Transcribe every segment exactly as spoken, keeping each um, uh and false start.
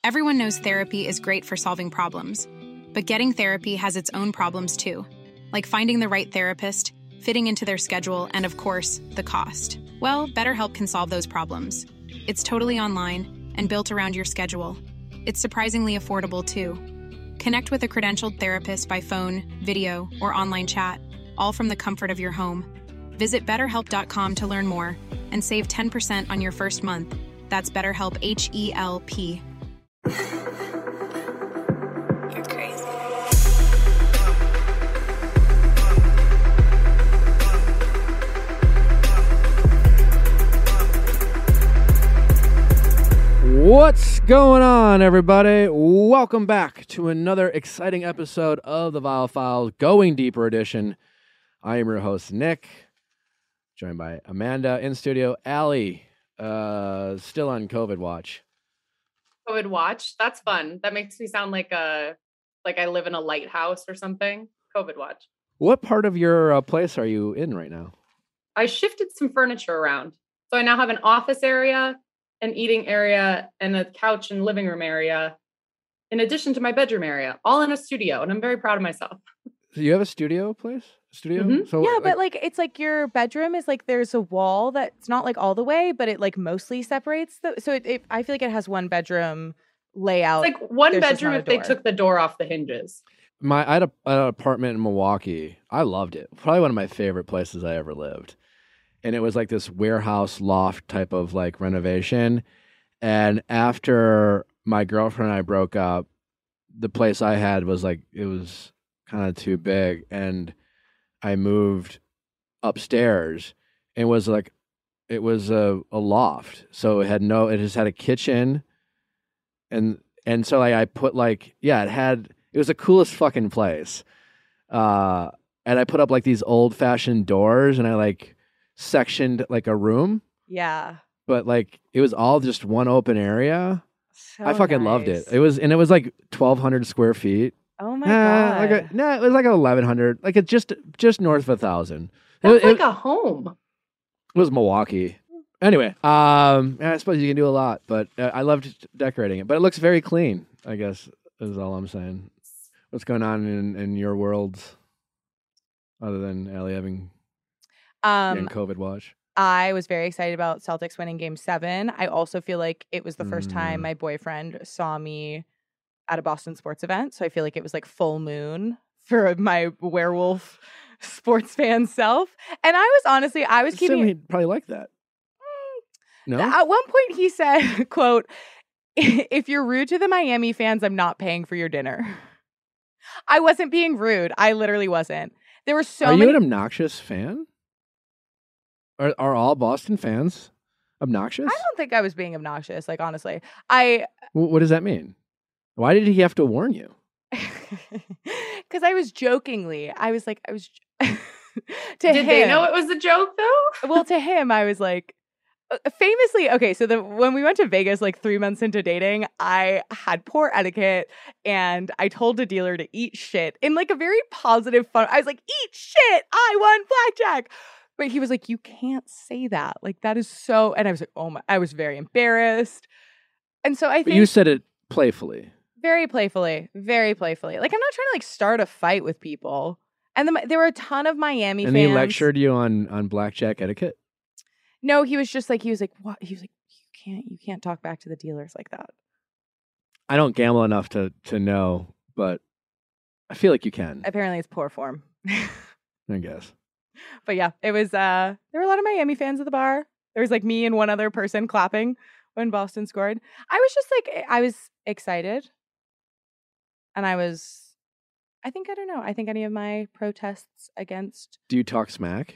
Everyone knows therapy is great for solving problems, but getting therapy has its own problems too, like finding the right therapist, fitting into their schedule, and of course, the cost. Well, BetterHelp can solve those problems. It's totally online and built around your schedule. It's surprisingly affordable too. Connect with a credentialed therapist by phone, video, or online chat, all from the comfort of your home. Visit better help dot com to learn more and save ten percent on your first month. That's BetterHelp, H E L P. You're crazy. What's going on, everybody? Welcome back to another exciting episode of the Viall Files Going Deeper edition. I am your host, Nick, joined by Amanda in studio, Allie, uh, still on COVID watch. COVID watch. That's fun. That makes me sound like a like I live in a lighthouse or something. COVID watch. What part of your uh, place are you in right now? I shifted some furniture around. So I now have an office area, an eating area, and a couch and living room area, in addition to my bedroom area, all in a studio. And I'm very proud of myself. So you have a studio place? Studio? Mm-hmm. So, yeah, like, but like it's like your bedroom is like there's a wall that's not like all the way, but it like mostly separates the. So it, it I feel like it has one bedroom layout. It's like one There's just bedroom not a if they door. took the door off the hinges. My I had, a, I had an apartment in Milwaukee. I loved it. Probably one of my favorite places I ever lived. And it was like this warehouse loft type of like renovation. And after my girlfriend and I broke up, the place I had was like, it was kind of too big. And I moved upstairs and it was like, it was a, a loft. So it had no, it just had a kitchen. And, and so like I put like, yeah, it had, it was the coolest fucking place. Uh, and I put up like these old fashioned doors and I like sectioned like a room, yeah. but like it was all just one open area. So I fucking loved it. nice. It was, and it was like twelve hundred square feet. Oh my Eh, god. Like a, no, it was like eleven hundred, like it's just, just north of a thousand. That's it, like it, a home. it was Milwaukee. Anyway, um, I suppose you can do a lot, but uh, I loved decorating it. But it looks very clean, I guess, is all I'm saying. What's going on in, in your worlds, other than Allie having um getting COVID watch? I was very excited about Celtics winning game seven. I also feel like it was the first time Mm. my boyfriend saw me at a Boston sports event. So I feel like it was like full moon for my werewolf sports fan self. And I was honestly, I was I assume keeping he'd probably like that. No? At one point he said, quote, if you're rude to the Miami fans, I'm not paying for your dinner. I wasn't being rude. I literally wasn't. There were so Are many. you an obnoxious fan? Are are all Boston fans obnoxious? I don't think I was being obnoxious. Like, honestly, I, Wh- What does that mean? Why did he have to warn you? because I was jokingly, I was like, I was, to Did him, they know it was a joke though? well, to him, I was like, uh, famously, okay, so the when we went to Vegas like three months into dating, I had poor etiquette and I told the dealer to eat shit in like a very positive, fun. I was like, eat shit, I won blackjack. But he was like, you can't say that. Like, that is so, and I was like, oh my, I was very embarrassed. And so I But think you said it playfully. very playfully, very playfully. Like, I'm not trying to like start a fight with people. And the, there were a ton of Miami And fans. he lectured you on, on blackjack etiquette? No, he was just like, he was like, what? He was like, you can't, you can't talk back to the dealers like that. I don't gamble enough to, to know, but I feel like you can, Apparently it's poor form. I guess. But yeah, it was, uh, there were a lot of Miami fans at the bar. There was like me and one other person clapping when Boston scored. I was just like, I was excited. And I was, I think, I don't know. I think any of my protests against, Do you talk smack?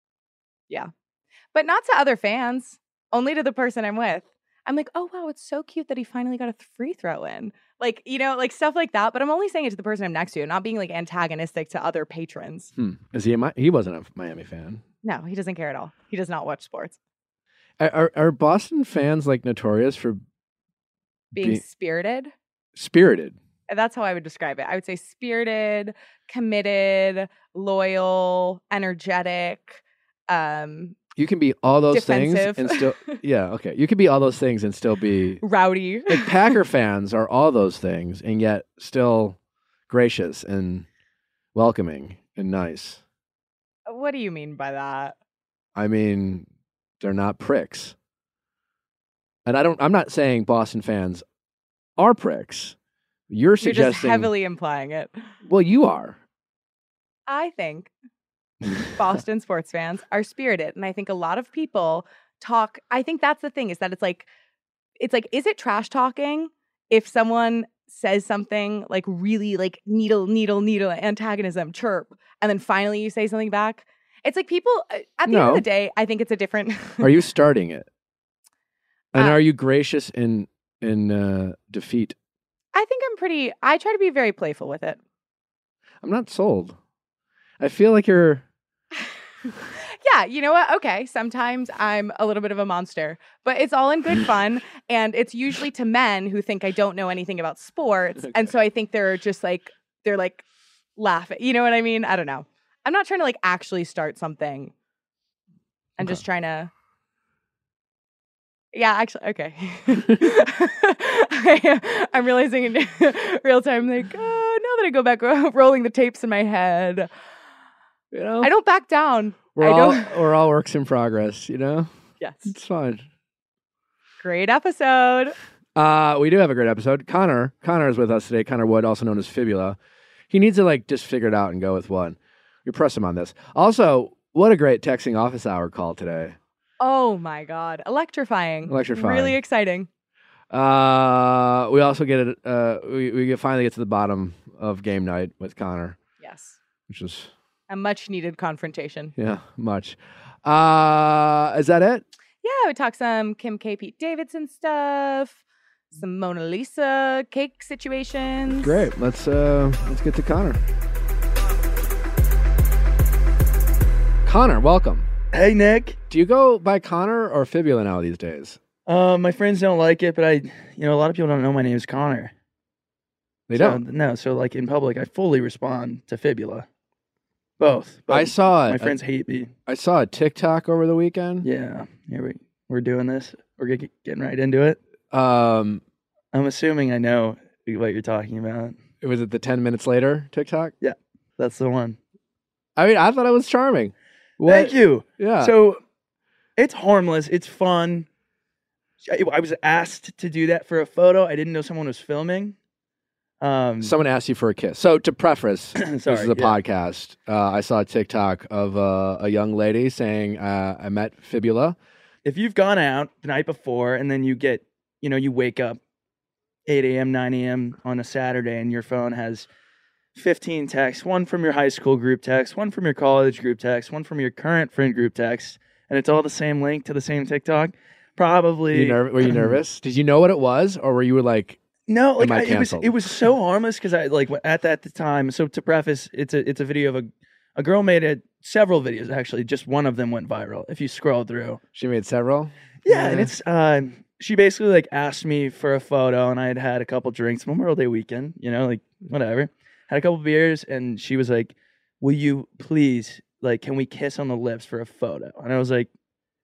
but not to other fans, only to the person I'm with. I'm like, oh, wow, it's so cute that he finally got a free throw in. Like, you know, like stuff like that. But I'm only saying it to the person I'm next to, not being like antagonistic to other patrons. Hmm. Is he a, Mi- he wasn't a Miami fan. No, he doesn't care at all. He does not watch sports. Are, are, are Boston fans like notorious for Being Be- spirited. spirited? That's how I would describe it. I would say spirited, committed, loyal, energetic. Um, You can be all those Defensive. things and still, yeah, okay. You can be all those things and still be Rowdy. like Packer fans are all those things and yet still gracious and welcoming and nice. What do you mean by that? I mean, they're not pricks. And I don't, I'm not saying Boston fans are pricks. You're You're suggesting. just heavily implying it. Well, you are. I think Boston sports fans are spirited. And I think a lot of people talk. I think that's the thing is that it's like, it's like, is it trash talking if someone says something like really like needle, needle, needle, antagonism, chirp, and then finally you say something back? It's like people, at the end No. of the day, I think it's a different. Are you starting it? And Uh, are you gracious in in uh, defeat? I think I'm pretty, I try to be very playful with it. I'm not sold. I feel like you're. Yeah, you know what? Okay, sometimes I'm a little bit of a monster, but it's all in good fun. And it's usually to men who think I don't know anything about sports. And so I think they're just like, they're like laughing. You know what I mean? I don't know. I'm not trying to like actually start something. I'm Okay. just trying to. Yeah, actually, okay. I, I'm realizing in real time, like, oh, now that I go back ro- rolling the tapes in my head, You know, I don't back down. we're I all don't. we're all works in progress. You know, Yes. it's fine. Great episode. Uh, we do have a great episode. Connor, Connor is with us today. Connor Wood, also known as Fibula. He needs to like just figure it out and go with one. We press him on this. Also, what a great texting office hour call today. Oh my God. Electrifying. Electrifying. Really exciting. Uh, we also get it. Uh, we we get, finally get to the bottom of game night with Connor, Yes. which was A much needed confrontation. yeah much. Uh, is that it? Yeah, we talked some Kim K. Pete Davidson stuff, some Mona Lisa cake situations. Great. Let's uh let's get to Connor. Connor, welcome. Hey, Nick. Do you go by Connor or Fibula now these days? Uh, my friends don't like it, but I, you know, a lot of people don't know my name is Connor. They So, don't. No, so like in public, I fully respond to Fibula. Both. But I saw my it. friends hate me. I saw a TikTok over the weekend. Yeah, here we we're doing this. We're get, getting right into it. Um, I'm assuming I know what you're talking about. was it the ten minutes later TikTok? That's the one. I mean, I thought it was charming. What? Thank you. Yeah. So it's harmless. It's fun. I, I was asked to do that for a photo. I didn't know someone was filming. Um, Someone asked you for a kiss. So to preface, sorry, this is a yeah. podcast. Uh, I saw a TikTok of uh, a young lady saying, uh, "I met Fibula." If you've gone out the night before and then you get, you know, you wake up eight a.m., nine a.m. on a Saturday and your phone has fifteen texts, one from your high school group text, one from your college group text, one from your current friend group text, and it's all the same link to the same TikTok, Were probably. you, nerv- were you nervous? Did you know what it was, or were you like, No, like Am I I, it was canceled? it was so harmless because I like at that time. So to preface, it's a it's a video of a a girl made it several videos actually. Just one of them went viral. If you scroll through, she made several? yeah, and Yeah. it's uh, she basically like asked me for a photo, and I had had a couple drinks, Memorial Day weekend, you know, like whatever. Had a couple beers, and she was like, "Will you please, like, can we kiss on the lips for a photo?" And I was like,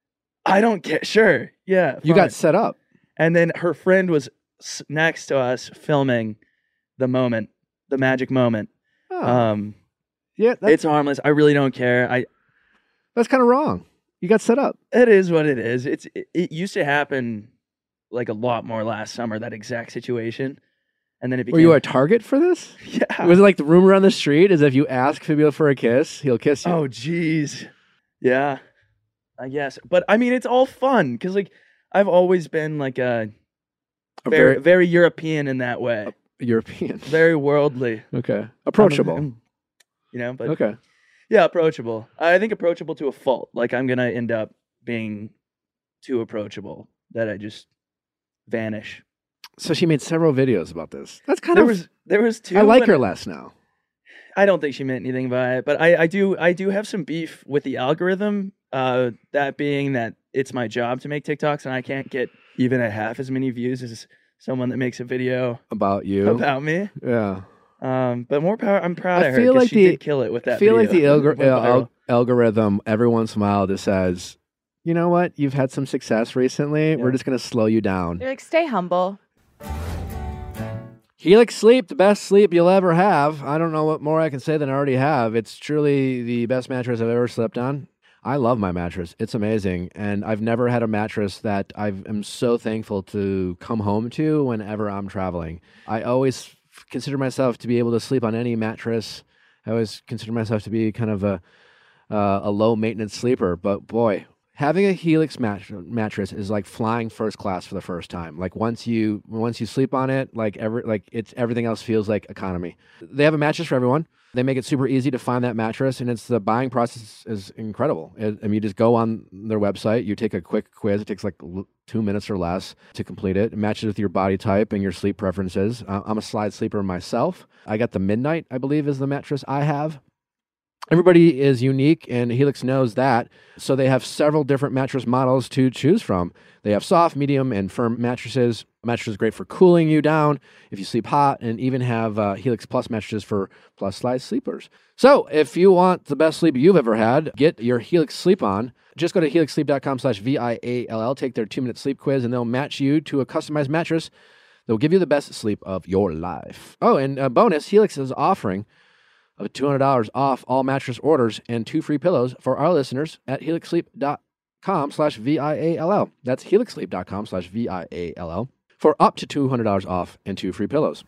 "I don't care. Sure, yeah." You fine." got set up. And then her friend was s- next to us filming the moment, the magic moment. Oh. Um, yeah, that's, it's harmless. I really don't care. I that's kind of wrong. You got set up. it is what it is. It's it, it used to happen like a lot more last summer. That exact situation, and then it became. Were you a target for this? yeah. Was it like the rumor on the street is if you ask Fibula for a kiss, he'll kiss you? Oh, jeez. Yeah, I guess. But I mean, it's all fun because like I've always been like a A very very very European in that way, European. very worldly, Okay. Approachable. I'm- you know. But Okay. yeah, approachable. I think approachable to a fault. Like I'm gonna end up being too approachable that I just vanish. So she made several videos about this. That's kind There of. was there was two. I like and her less now. I don't think she meant anything by it, but I, I do I do have some beef with the algorithm. Uh, that being that it's my job to make TikToks, and I can't get even a half as many views as someone that makes a video About you. about me. Yeah. Um, but more power. I'm proud I of her feel because like she the- did kill it with that. I feel like the video. algor- Went uh, viral. al- algorithm every once in a while just says you know what? You've had some success recently. Yeah. We're just going to slow you down. You're like, stay humble. Helix Sleep, the best sleep you'll ever have. I don't know what more I can say than I already have. It's truly the best mattress I've ever slept on. I love my mattress. It's amazing. And I've never had a mattress that I am so thankful to come home to whenever I'm traveling. I always f- consider myself to be able to sleep on any mattress. I always consider myself to be kind of a uh, a low maintenance sleeper. But boy, having a Helix mat- mattress is like flying first class for the first time. Like once you once you sleep on it, like every like it's everything else feels like economy. They have a mattress for everyone. They make it super easy to find that mattress, and it's the buying process is incredible. It, I mean, you just go on their website, you take a quick quiz. It takes like l- two minutes or less to complete it. It matches with your body type and your sleep preferences. Uh, I'm a slide sleeper myself. I got the Midnight, I believe, is the mattress I have. Everybody is unique, and Helix knows that. So they have several different mattress models to choose from. They have soft, medium, and firm mattresses. Mattress is great for cooling you down if you sleep hot, and even have uh, Helix Plus mattresses for plus size sleepers. So if you want the best sleep you've ever had, get your Helix Sleep on. Just go to helix sleep dot com slash V I A L L, take their two-minute sleep quiz, and they'll match you to a customized mattress that will give you the best sleep of your life. Oh, and a bonus, Helix is offering of two hundred dollars off all mattress orders and two free pillows for our listeners at helix sleep dot com slash V I A L L. That's helix sleep dot com slash V I A L L for up to two hundred dollars off and two free pillows.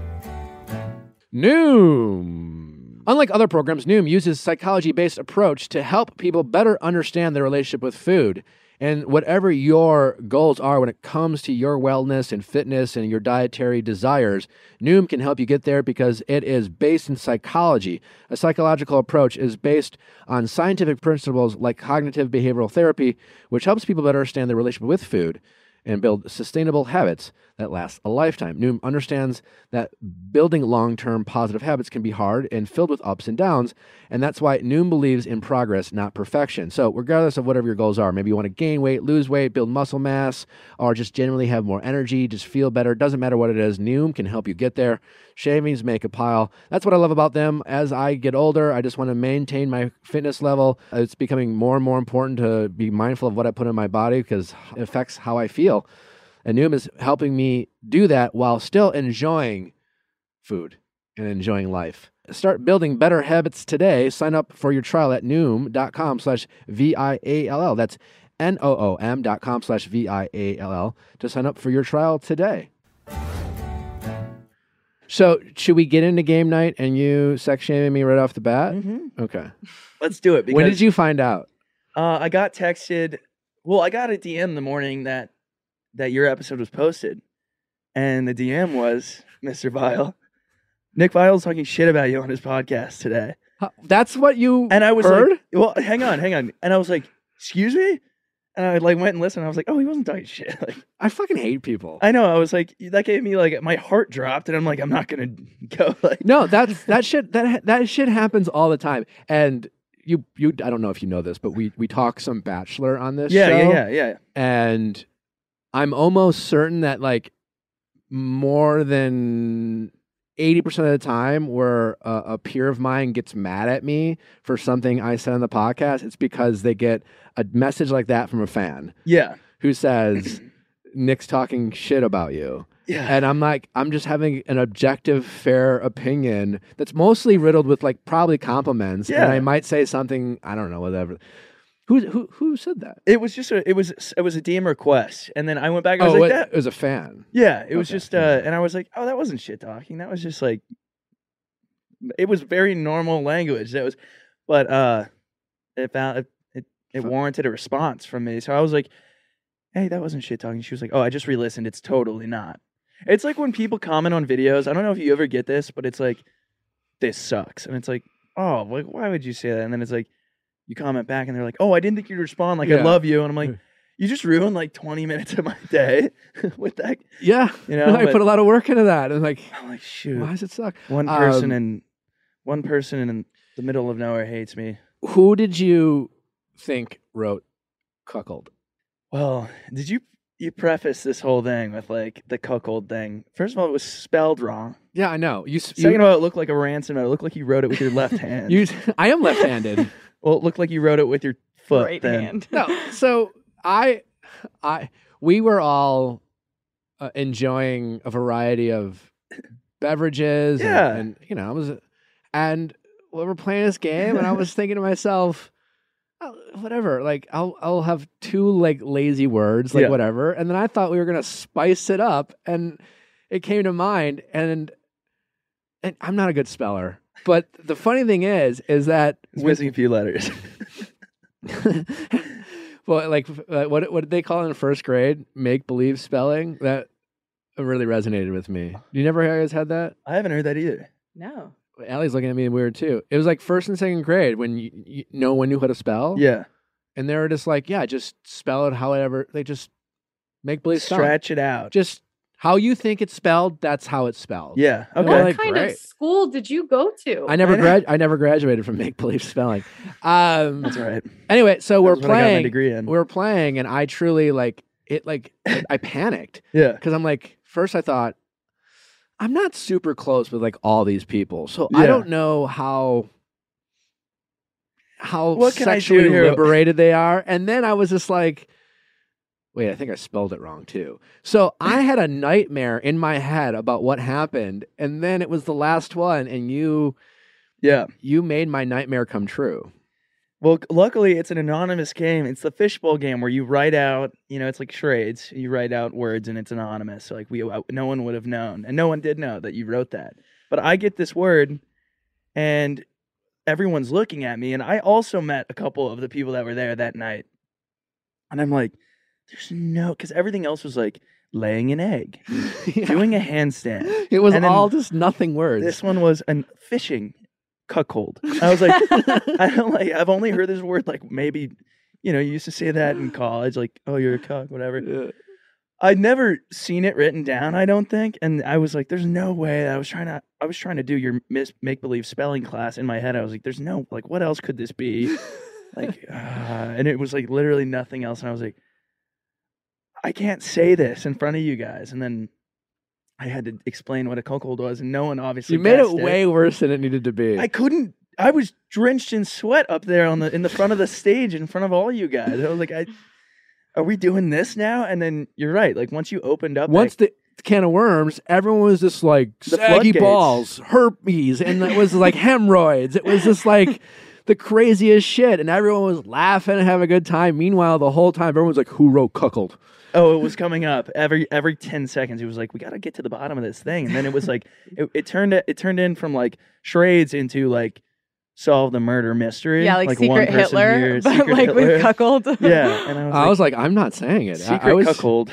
Noom. Unlike other programs, Noom uses a psychology-based approach to help people better understand their relationship with food. And whatever your goals are when it comes to your wellness and fitness and your dietary desires, Noom can help you get there because it is based in psychology. A psychological approach is based on scientific principles like cognitive behavioral therapy, which helps people better understand their relationship with food and build sustainable habits that last a lifetime. Noom understands that building long-term positive habits can be hard and filled with ups and downs, and that's why Noom believes in progress, not perfection. So regardless of whatever your goals are, maybe you want to gain weight, lose weight, build muscle mass, or just generally have more energy, just feel better, doesn't matter what it is, Noom can help you get there. Shavings make a pile. That's what I love about them. As I get older, I just want to maintain my fitness level. It's becoming more and more important to be mindful of what I put in my body because it affects how I feel. And Noom is helping me do that while still enjoying food and enjoying life. Start building better habits today. Sign up for your trial at noom dot com slash V I A L L. That's N O O M dot com slash V I A L L to sign up for your trial today. So should we get into game night and you sex shaming me right off the bat? Mm-hmm. Okay. Let's do it. Because, When did you find out? Uh, I got texted. Well, I got a D M the morning that that your episode was posted, and the D M was Mister Vile. Nick Vile's talking shit about you on his podcast today, Huh, That's what you and I was heard? like, "Well, hang on, hang on," and I was like, "Excuse me," and I like went and listened. I was like, "Oh, he wasn't talking shit." Like, I fucking hate people. I know. I was like, that gave me like my heart dropped, and I'm like, I'm not gonna go. Like, No, that's that shit that that shit happens all the time. And you you I don't know if you know this, but we we talk some Bachelor on this yeah, show. yeah, yeah, yeah. And I'm almost certain that like more than eighty percent of the time where a, a peer of mine gets mad at me for something I said on the podcast, it's because they get a message like that from a fan Yeah. who says, Nick's talking shit about you. Yeah. And I'm like, I'm just having an objective, fair opinion that's mostly riddled with like probably compliments. Yeah. And I might say something, I don't know, whatever. Who who who said that? It was just a it was it was a D M request, and then I went back. I was Oh, like, it, that. it was a fan. Yeah, it was Okay. just, uh, and I was like, oh, that wasn't shit talking. That was just like, it was very normal language. That was, but uh, it found it it, it Fu- warranted a response from me. So I was like, hey, that wasn't shit talking. She was like, oh, I just re-listened. It's totally not. It's like when people comment on videos. I don't know if you ever get this, but it's like, this sucks, and it's like, oh, like why would you say that? And then it's like, you comment back, and they're like, oh, I didn't think you'd respond. Like, I Yeah. love you, and I'm like, you just ruined like twenty minutes of my day with that. Yeah. You know, I but- put a lot of work into that. And like, I'm like, shoot. why does it suck? One person Um, in one person in the middle of nowhere hates me. Who did you think wrote Cuckold? Well, did you you preface this whole thing with like the cuckold thing? First of all, it was spelled wrong. Yeah, I know. You, s- Second you, of all, it looked like a ransom note. It looked like you wrote it with your left hand. you I am left-handed. Well, it looked like you wrote it with your foot. right then. hand. No, so I, I, we were all uh, enjoying a variety of beverages. Yeah. And, and, you know, I was, and we were playing this game, and I was thinking to myself, oh, whatever, like I'll, I'll have two like lazy words, like Yeah. whatever. And then I thought we were going to spice it up, and it came to mind, and, and I'm not a good speller. But the funny thing is, is that It's when- missing a few letters. well, like uh, what what did they call it in first grade? Make believe spelling. That really resonated with me. You never guys had that? I haven't heard that either. No. Allie's looking at me weird too. It was like first and second grade when you, you, no one knew how to spell. Yeah. And they were just like, yeah, just spell it however. They just make believe spelling. Stretch it out. Just how you think it's spelled. That's how it's spelled. Yeah. Well, Okay. What like, kind great. of school did you go to? I never I know. grad. I never graduated from make believe spelling. Um, That's right. Anyway, so we're That's what I got my playing. degree in. We're playing, and I truly like it. Like I panicked. Yeah. Because I'm like, first I thought, I'm not super close with like all these people. So I Yeah. don't know how how What can I do sexually here? liberated they are. And then I was just like, wait, I think I spelled it wrong too. So I had a nightmare in my head about what happened. And then it was the last one, and you Yeah. you made my nightmare come true. Well, luckily it's an anonymous game. It's the fishbowl game where you write out, you know, it's like charades. You write out words and it's anonymous. So like we, no one would have known, and no one did know that you wrote that. But I get this word, and everyone's looking at me. And I also met a couple of the people that were there that night, and I'm like, there's no, because everything else was like laying an egg, Yeah. doing a handstand. It was And then all just nothing words. This one was an fishing cuckold. I was like, I don't like. I've only heard this word like maybe, you know, you used to say that in college, like, oh, you're a cuck, whatever. Yeah. I'd never seen it written down, I don't think, and I was like, there's no way. I was trying to, I was trying to do your mis- make believe spelling class in my head. I was like, there's no, like, what else could this be? Like, uh, and it was like literally nothing else, and I was like, I can't say this in front of you guys, and then I had to explain what a cuckold was, and no one obviously You made it guessed way worse than it needed to be. I couldn't. I was drenched in sweat up there on the in the front of the stage in front of all you guys. I was like, I, are we doing this now? And then you're right. Like once you opened up, Once like, the can of worms, everyone was just like The saggy floodgates. balls, herpes, and it was like hemorrhoids. It was just like the craziest shit, and everyone was laughing and having a good time. Meanwhile, the whole time, everyone was like, "Who wrote cuckold?" oh, it was coming up every every ten seconds. It was like, we got to get to the bottom of this thing. And then it was like, it, it turned it turned in from like charades into like solve the murder mystery. Yeah, like, one Secret person Hitler, here, but Secret like Hitler. with cuckold. Yeah, and I was I like, was like, "I'm not saying it." I- secret I, was, cuckold.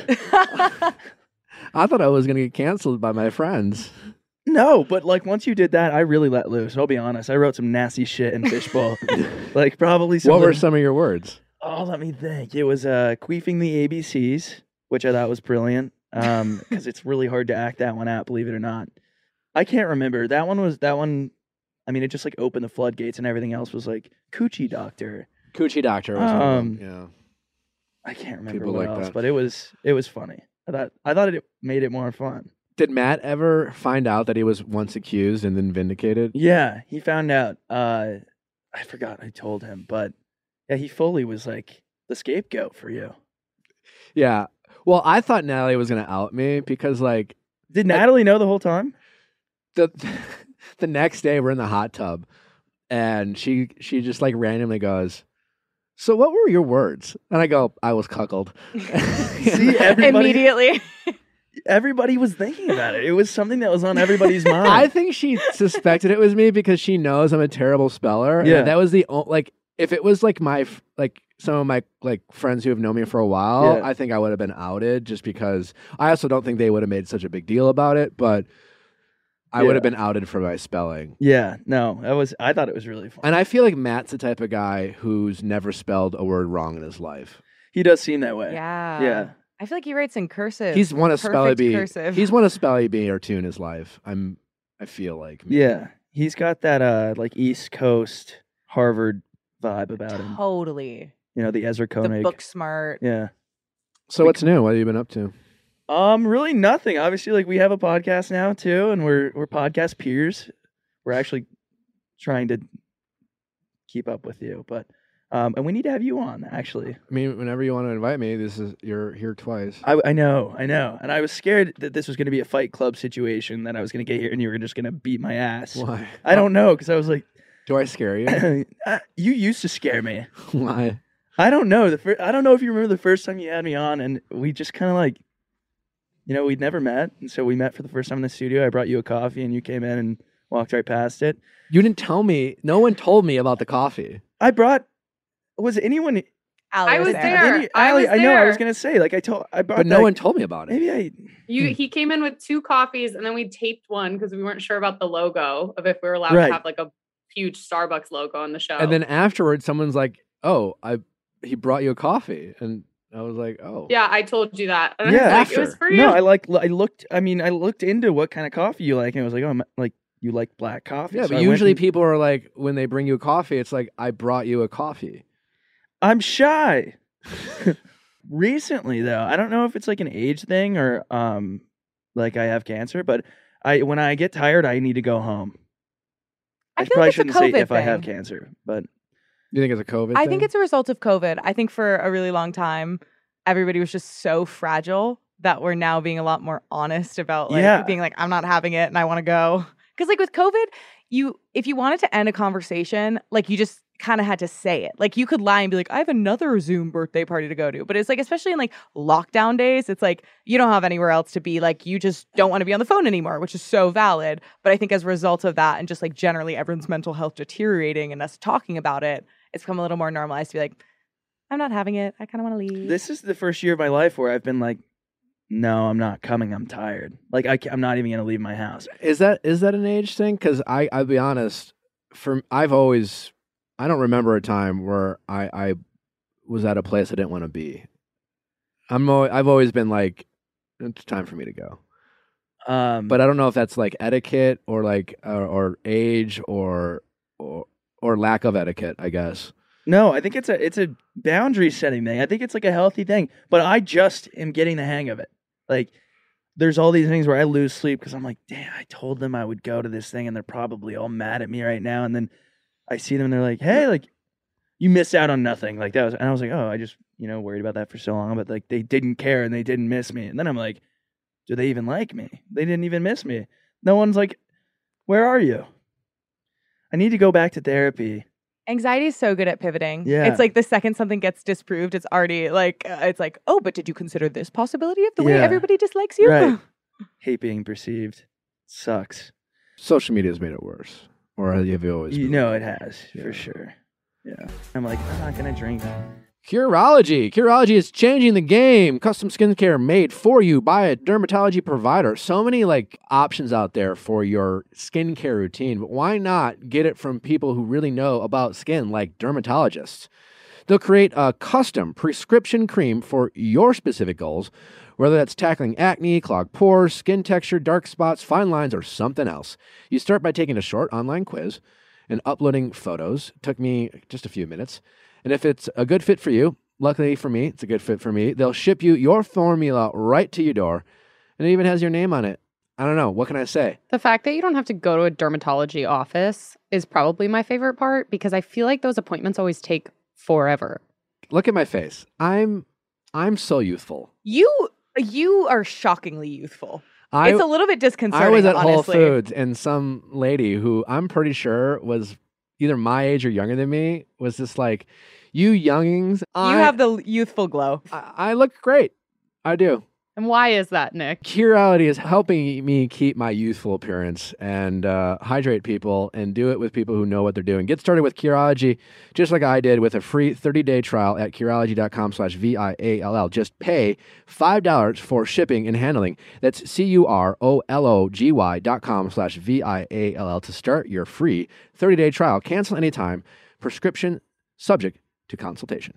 I thought I was going to get canceled by my friends. No, but like once you did that, I really let loose. I'll be honest. I wrote some nasty shit in Fishbowl. Like probably some. What were some of your words? Oh, let me think. It was uh queefing the A B Cs, which I thought was brilliant. Um, because it's really hard to act that one out, believe it or not. I can't remember. That one was that one. I mean, it just like opened the floodgates, and everything else was like coochie doctor. Coochie doctor. Was one of Um, them, yeah. I can't remember People what like else, that. but it was it was funny. I thought I thought it made it more fun. Did Matt ever find out that he was once accused and then vindicated? Yeah, he found out. Uh, I forgot I told him, but yeah, he fully was like the scapegoat for you. Yeah. Well, I thought Natalie was going to out me because, like, Did Natalie know the whole time? the the next day we're in the hot tub, and she she just like randomly goes, "So what were your words?" And I go, "I was cuckold." See, everybody, Immediately. everybody was thinking about it. It was something that was on everybody's mind. I think she suspected it was me because she knows I'm a terrible speller. and Yeah. that was the o- like if it was like my f- like some of my like friends who have known me for a while, Yeah. I think I would have been outed just because I also don't think they would have made such a big deal about it, but I would Yeah. have been outed for my spelling. yeah, no, that was. I thought it was really fun. And I feel like Matt's the type of guy who's never spelled a word wrong in his life. He does seem that way. Yeah. Yeah. I feel like he writes in cursive. He's won a spelling Perfect bee. cursive. He's won a spelling bee or two in his life. I'm. I feel like. Yeah, he's got that uh like East Coast Harvard vibe about him. Totally. You know, the Ezra The Koenig. book smart. Yeah. So what's new? What have you been up to? Um, really nothing. Obviously, like we have a podcast now too, and we're we're podcast peers. We're actually trying to keep up with you, but Um, and we need to have you on, actually. I mean, whenever you want to invite me, this is you're here twice. I, I know, I know. And I was scared that this was going to be a Fight Club situation, that I was going to get here and you were just going to beat my ass. Why? I don't know, because I was like, Do I scare you? uh, you used to scare me. Why? I don't know. The fir- I don't know if you remember the first time you had me on, and we just kind of like, you know, we'd never met, and so we met for the first time in the studio. I brought you a coffee, and you came in and walked right past it. You didn't tell me. No one told me about the coffee. I brought. Was anyone? I was there. Any, I Allie, was I know. I there. was gonna say, like, I told. I brought. But no like, one told me about it. Maybe I. You he came in with two coffees and then we taped one because we weren't sure about the logo of if we were allowed Right. to have like a huge Starbucks logo on the show. And then afterwards, someone's like, "Oh, I he brought you a coffee," and I was like, "Oh, yeah, I told you that. And Yeah, I was like, it was after. for you. No, I like. I looked. I mean, I looked into what kind of coffee you like, and it was like, oh, I'm- like you like black coffee. yeah." So But I went usually and- people are like, when they bring you a coffee, it's like, "I brought you a coffee." I'm shy. Recently, though, I don't know if it's like an age thing or um, like I have cancer, but I when I get tired, I need to go home. I I, feel probably like it's a shouldn't say COVID if I have thing. cancer, but You think it's a COVID? I thing? think it's a result of COVID. I think for a really long time, everybody was just so fragile that we're now being a lot more honest about like Yeah. being like, I'm not having it and I want to go. Because like with COVID, you if you wanted to end a conversation, like you just kind of had to say it. Like you could lie and be like, I have another Zoom birthday party to go to. But it's like, especially in like lockdown days, it's like you don't have anywhere else to be. Like you just don't want to be on the phone anymore, which is so valid. But I think as a result of that and just like generally everyone's mental health deteriorating and us talking about it, it's become a little more normalized to be like, I'm not having it. I kind of want to leave. this is the first year of my life where I've been like, no, I'm not coming. I'm tired. Like I, ca- I'm not even gonna leave my house. Is that is that an age thing? Because I I'll be honest, for I've always I don't remember a time where I I was at a place I didn't want to be. I'm al- I've always been like, it's time for me to go. Um, But I don't know if that's like etiquette or like or, or age or or or lack of etiquette, I guess. no, I think it's a it's a boundary setting thing. I think it's like a healthy thing. But I just am getting the hang of it. Like, there's all these things where I lose sleep because I'm like, damn, I told them I would go to this thing, and they're probably all mad at me right now. And then I see them, and they're like, hey, like, you missed out on nothing. Like that was, and I was like, oh, I just you know worried about that for so long, but like they didn't care and they didn't miss me. And then I'm like, do they even like me? They didn't even miss me. No one's like, where are you? I need to go back to therapy. Anxiety is so good at pivoting. Yeah. It's like the second something gets disproved, it's already like, uh, it's like, oh, but did you consider this possibility of the way Yeah. everybody dislikes you? Right. Hate being perceived. Sucks. Social media has made it worse, or have you always? You been know like it that? has, Yeah. for sure. Yeah. I'm like, I'm not going to drink. Curology. Curology is changing the game. Custom skincare made for you by a dermatology provider. So many like options out there for your skincare routine, but why not get it from people who really know about skin, like dermatologists? They'll create a custom prescription cream for your specific goals, whether that's tackling acne, clogged pores, skin texture, dark spots, fine lines, or something else. You start by taking a short online quiz and uploading photos. Took me just a few minutes. And if it's a good fit for you, luckily for me, it's a good fit for me, they'll ship you your formula right to your door. And it even has your name on it. I don't know. What can I say? The fact that you don't have to go to a dermatology office is probably my favorite part because I feel like those appointments always take forever. Look at my face. I'm I'm so youthful. You you are shockingly youthful. I, it's a little bit disconcerting. I was at honestly. Whole Foods and some lady who I'm pretty sure was either my age or younger than me was just like, you youngings. You I, have the youthful glow. I, I look great. I do. And why is that, Nick? Curology is helping me keep my youthful appearance and uh, hydrate people and do it with people who know what they're doing. Get started with Curology just like I did with a free thirty-day trial at Curology.com slash V I A L L. Just pay five dollars for shipping and handling. That's C-U-R-O-L-O-G-Y dot com slash V I A L L to start your free thirty-day trial. Cancel anytime. Prescription subject to consultation.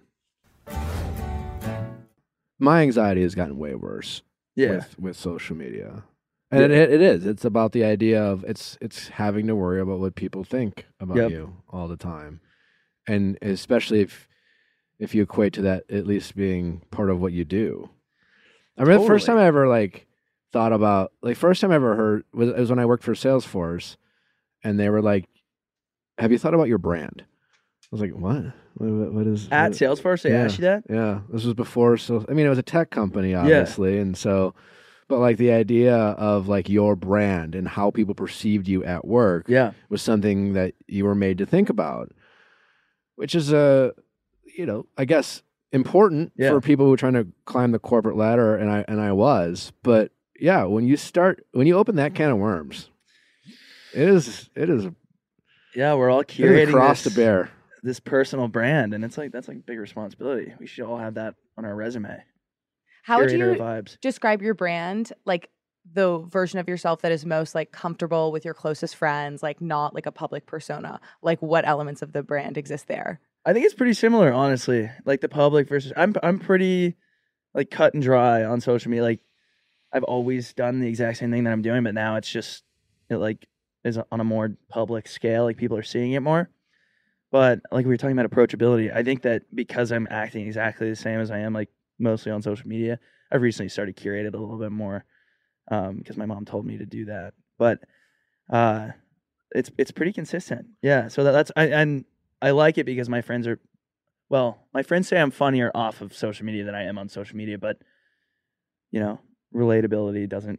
My anxiety has gotten way worse Yeah. with, with social media. And it, it is. It's about the idea of it's it's having to worry about what people think about Yep. you all the time. And especially if if you equate to that at least being part of what you do. I remember the first time Totally. I ever like thought about like first time I ever heard was, was when I worked for Salesforce and they were like, have you thought about your brand? I was like, what? What, what is At what- Salesforce, they yeah, asked you that? Yeah, this was before. So I mean, it was a tech company, obviously, and so, but like the idea of like your brand and how people perceived you at work Yeah. was something that you were made to think about, which is a, you know, I guess important Yeah. for people who are trying to climb the corporate ladder, and I and I was, but yeah, when you start when you open that can of worms, it is it is Yeah, we're all it is a curating cross this, to bear. this personal brand, and it's like that's like a big responsibility. We should all have that on our resume. How would Curator you vibes. describe your brand, like the version of yourself that is most like comfortable with your closest friends, like not like a public persona? Like what elements of the brand exist there? I think it's pretty similar, honestly. Like the public versus I'm I'm pretty like cut and dry on social media. Like I've always done the exact same thing that I'm doing, but now it's just it like is on a more public scale. Like people are seeing it more. But like we were talking about approachability, I think that because I'm acting exactly the same as I am, like mostly on social media, I've recently started curated a little bit more um, because my mom told me to do that. But uh, it's it's pretty consistent, yeah. So that, that's I and I like it because my friends are, well, my friends say I'm funnier off of social media than I am on social media, but you know, relatability doesn't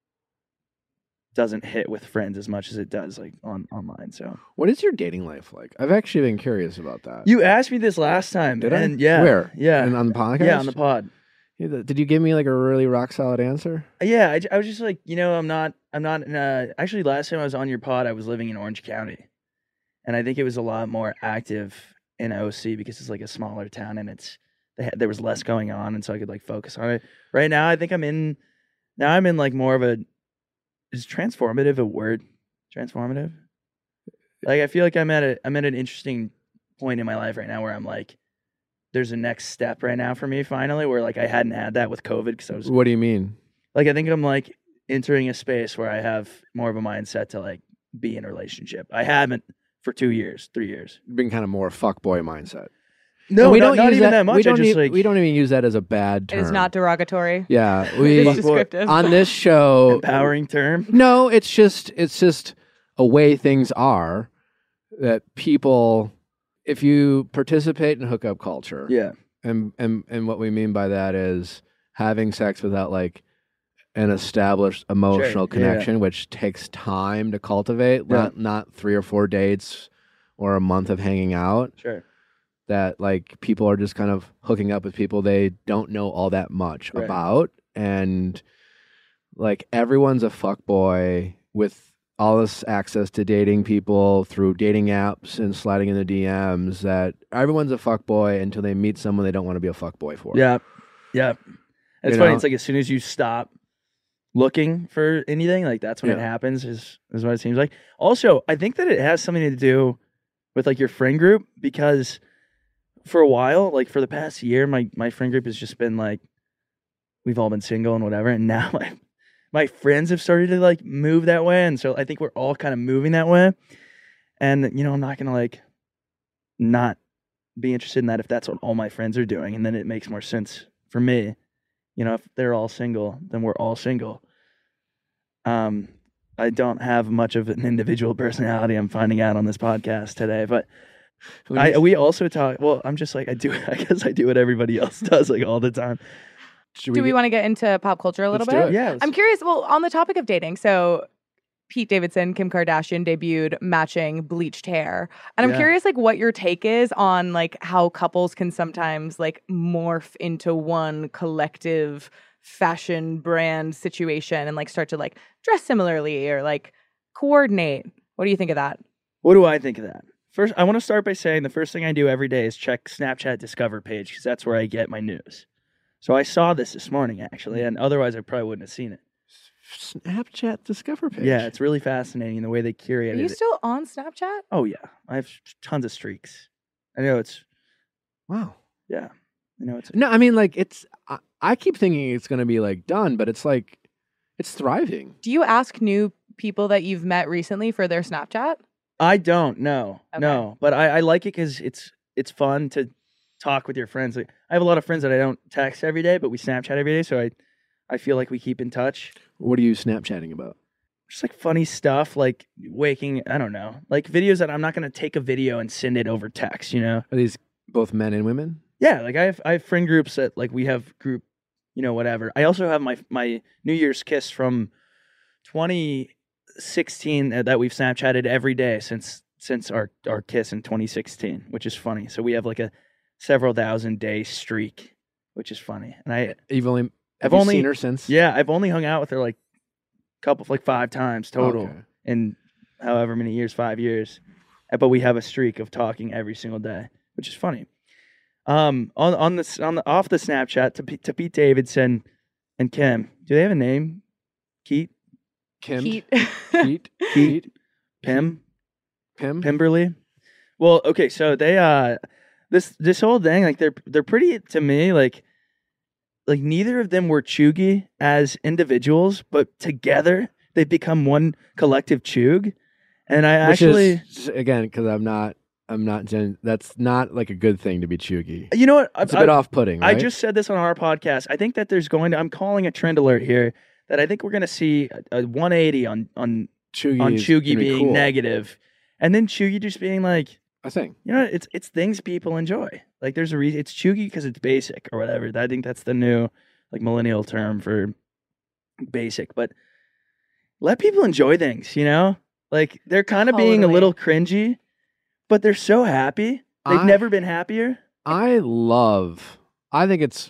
doesn't hit with friends as much as it does like on online. So What is your dating life like? I've actually been curious about that. you asked me this last time, Did and I? yeah, Where? yeah, And on the podcast? yeah, on the pod. Yeah, th- Did you give me like a really rock solid answer? Yeah, I, j- I was just like, you know, I'm not, I'm not. In a, actually, last time I was on your pod, I was living in Orange County, and I think it was a lot more active in O C because it's like a smaller town and it's they had, there was less going on, and so I could like focus on it. Right now, I think I'm in. Now I'm in like more of a. Is transformative a word? Transformative. Like I feel like I'm at a I'm at an interesting point in my life right now where I'm like, there's a next step right now for me finally where like I hadn't had that with COVID because I was What do you mean? like I think I'm like entering a space where I have more of a mindset to like be in a relationship. I haven't for two years, three years. Been kind of more fuckboy mindset. No, And we not, don't not use even that, We much. I don't, just e- like we don't even use that as a bad It term. is not derogatory. Yeah, It we is descriptive. on this show. empowering term. No, it's just it's just a way things are that people. If you participate in hookup culture, Yeah, and and and what we mean by that is having sex without like an established emotional Sure, yeah. connection, which takes time to cultivate, Yeah. not not three or four dates or a month of hanging out. sure. That like people are just kind of hooking up with people they don't know all that much Right. about, and like everyone's a fuckboy with all this access to dating people through dating apps and sliding in the D Ms. That everyone's a fuckboy until they meet someone they don't want to be a fuckboy for. Yeah, yeah. It's You funny. know? It's like as soon as you stop looking for anything, like that's when it Yeah. happens. Is is what it seems like. Also, I think that it has something to do with like your friend group because for a while, like for the past year, my my friend group has just been like we've all been single and whatever, and now my my friends have started to like move that way, and so I think we're all kind of moving that way. And you know, I'm not gonna like not be interested in that if that's what all my friends are doing, and then it makes more sense for me. You know, if they're all single, then we're all single. Um, I don't have much of an individual personality. I'm finding out on this podcast today, but Who I needs- we also talk. Well, I'm just like I do. I guess I do what everybody else does, like all the time. should Do we get- want to get into pop culture a little Let's do bit? it. Yeah, I'm curious. Well, on the topic of dating, so Pete Davidson, Kim Kardashian debuted matching bleached hair, and I'm Yeah. curious, like, what your take is on like how couples can sometimes like morph into one collective fashion brand situation and like start to like dress similarly or like coordinate. What do you think of that? What do I think of that? First, I want to start by saying the first thing I do every day is check Snapchat Discover page because that's where I get my news. So I saw this this morning actually, and otherwise I probably wouldn't have seen it. Snapchat Discover page. Yeah, it's really fascinating the way they Are curated you it. still on Snapchat? Oh yeah, I have tons of streaks. I know it's wow. yeah. I know it's No, I mean like it's. I, I keep thinking it's going to be like done, but it's like it's thriving. Do you ask new people that you've met recently for their Snapchat? I don't know, Okay. no, but I, I like it because it's it's fun to talk with your friends. Like, I have a lot of friends that I don't text every day, but we Snapchat every day, so I I feel like we keep in touch. What are you Snapchatting about? Just like funny stuff, like waking. I don't know, like videos that I'm not gonna take a video and send it over text. You know, Are these Both men and women? Yeah, like I have I have friend groups that like we have group, you know, whatever. I also have my my New Year's kiss from twenty sixteen that we've Snapchatted every day since since our our kiss in twenty sixteen, which is funny. So we have like a several thousand day streak, which is funny. And I You've only I've have you only seen her since? yeah, I've only hung out with her like a couple like five times total Okay. in however many years, five years. But we have a streak of talking every single day, which is funny. Um, on on the on the off the Snapchat to P- to Pete Davidson and Kim. Do they have a name? Keat, Kim? Heat. Pete? Pete? Pete? Pim, Pim? Pimberly. Well, okay, so they uh this this whole thing like they're they're pretty to me like like neither of them were chuggy as individuals, but together they've become one collective chug. And I Which actually, is, again, because I'm not, I'm not, gen- that's not like a good thing to be chuggy. you know what? I, It's a bit I, off-putting, I right? just said this on our podcast. I think that there's going to, I'm calling a trend alert here that I think we're going to see a, a one eighty on, on, Chuggy on is chuggy gonna be being cool, negative, and then chuggy just being like, I think. you know, it's, it's things people enjoy. Like there's a reason it's chuggy because it's basic or whatever. I think that's the new like millennial term for basic, but let people enjoy things, you know? Like they're kind of being a Totally. little cringy, but they're so happy. They've I- never been happier. I love, I think it's,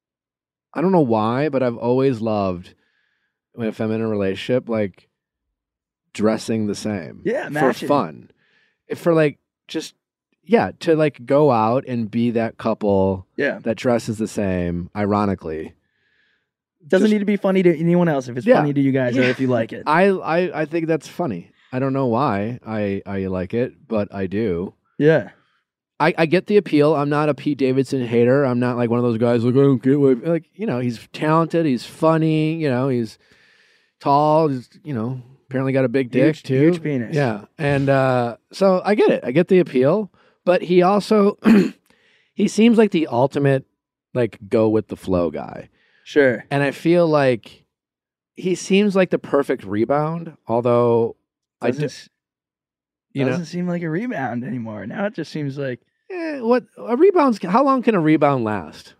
I don't know why, but I've always loved when if I'm in a relationship, like dressing the same. Yeah, For matching. fun. If for like, just, yeah, to like go out and be that couple Yeah. that dresses the same, ironically. Doesn't Just- need to be funny to anyone else if it's Yeah. funny to you guys or Yeah. if you like it. I, I, I think that's funny. I don't know why I, I like it, but I do. Yeah. I, I get the appeal. I'm not a Pete Davidson hater. I'm not like one of those guys like I don't get what like you know he's talented. He's funny. You know he's tall. He's you know apparently got a big dick Huge- too. huge penis. Yeah, and uh, so I get it. I get the appeal. But he also he seems like the ultimate like go with the flow guy. Sure. And I feel like he seems like the perfect rebound. Although I Doesn't, do, s- you know doesn't seem like a rebound anymore. Now it just seems like Eh, what a rebound's how long can a rebound last?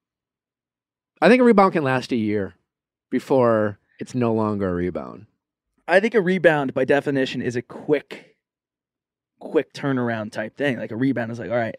I think a rebound can last a year before it's no longer a rebound. I think a rebound by definition is a quick, quick turnaround type thing. Like a rebound is like, all right,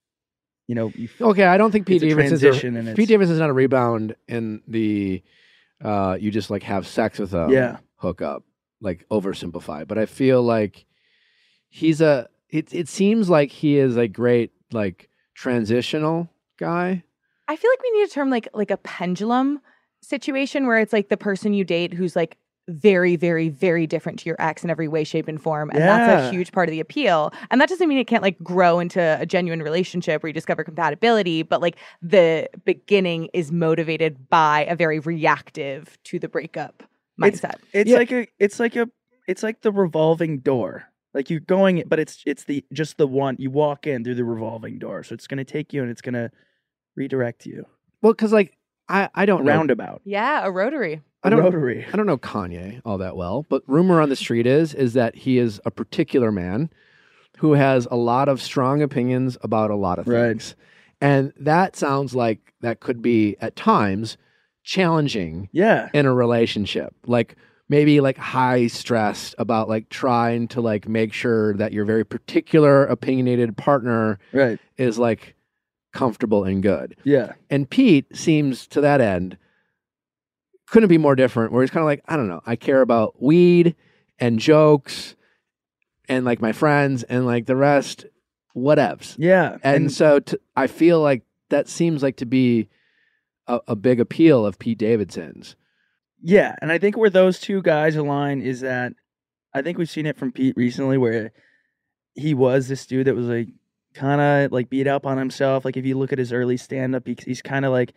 you know, you, Okay, I don't think Pete it's a Davidson's transition a, and it's Pete Davidson's not a rebound in the uh, you just like have sex with him, Yeah. hook up, like oversimplify. But I feel like he's a. It it seems like he is a great like transitional guy. I feel like we need a term like like a pendulum situation where it's like the person you date who's like very, very, very different to your ex in every way, shape, and form. And that's Yeah. a huge part of the appeal. And that doesn't mean it can't like grow into a genuine relationship where you discover compatibility, but like the beginning is motivated by a very reactive to the breakup mindset. it's Yeah. like a, it's like a, it's like the revolving door. Like you're going, but it's it's the just the one you walk in through the revolving door. So it's gonna take you and it's gonna redirect you. Well, because like I I don't know Roundabout. Yeah, a rotary. I don't Rotary. I don't know Kanye all that well, but rumor on the street is is that he is a particular man who has a lot of strong opinions about a lot of Right. things. And that sounds like that could be at times challenging Yeah. in a relationship. Like maybe like high stressed about like trying to like make sure that your very particular opinionated partner Right. is like comfortable and good. Yeah. And Pete seems to that end couldn't be more different, where he's kind of like, I don't know, I care about weed and jokes and like my friends and like the rest, whatevs. Yeah. And, so t- I feel like that seems like to be a, a big appeal of Pete Davidson's. yeah, and I think where those two guys align is that I think we've seen it from Pete recently where he was this dude that was like kind of like beat up on himself. Like if you look at his early stand up, he, he's kind of like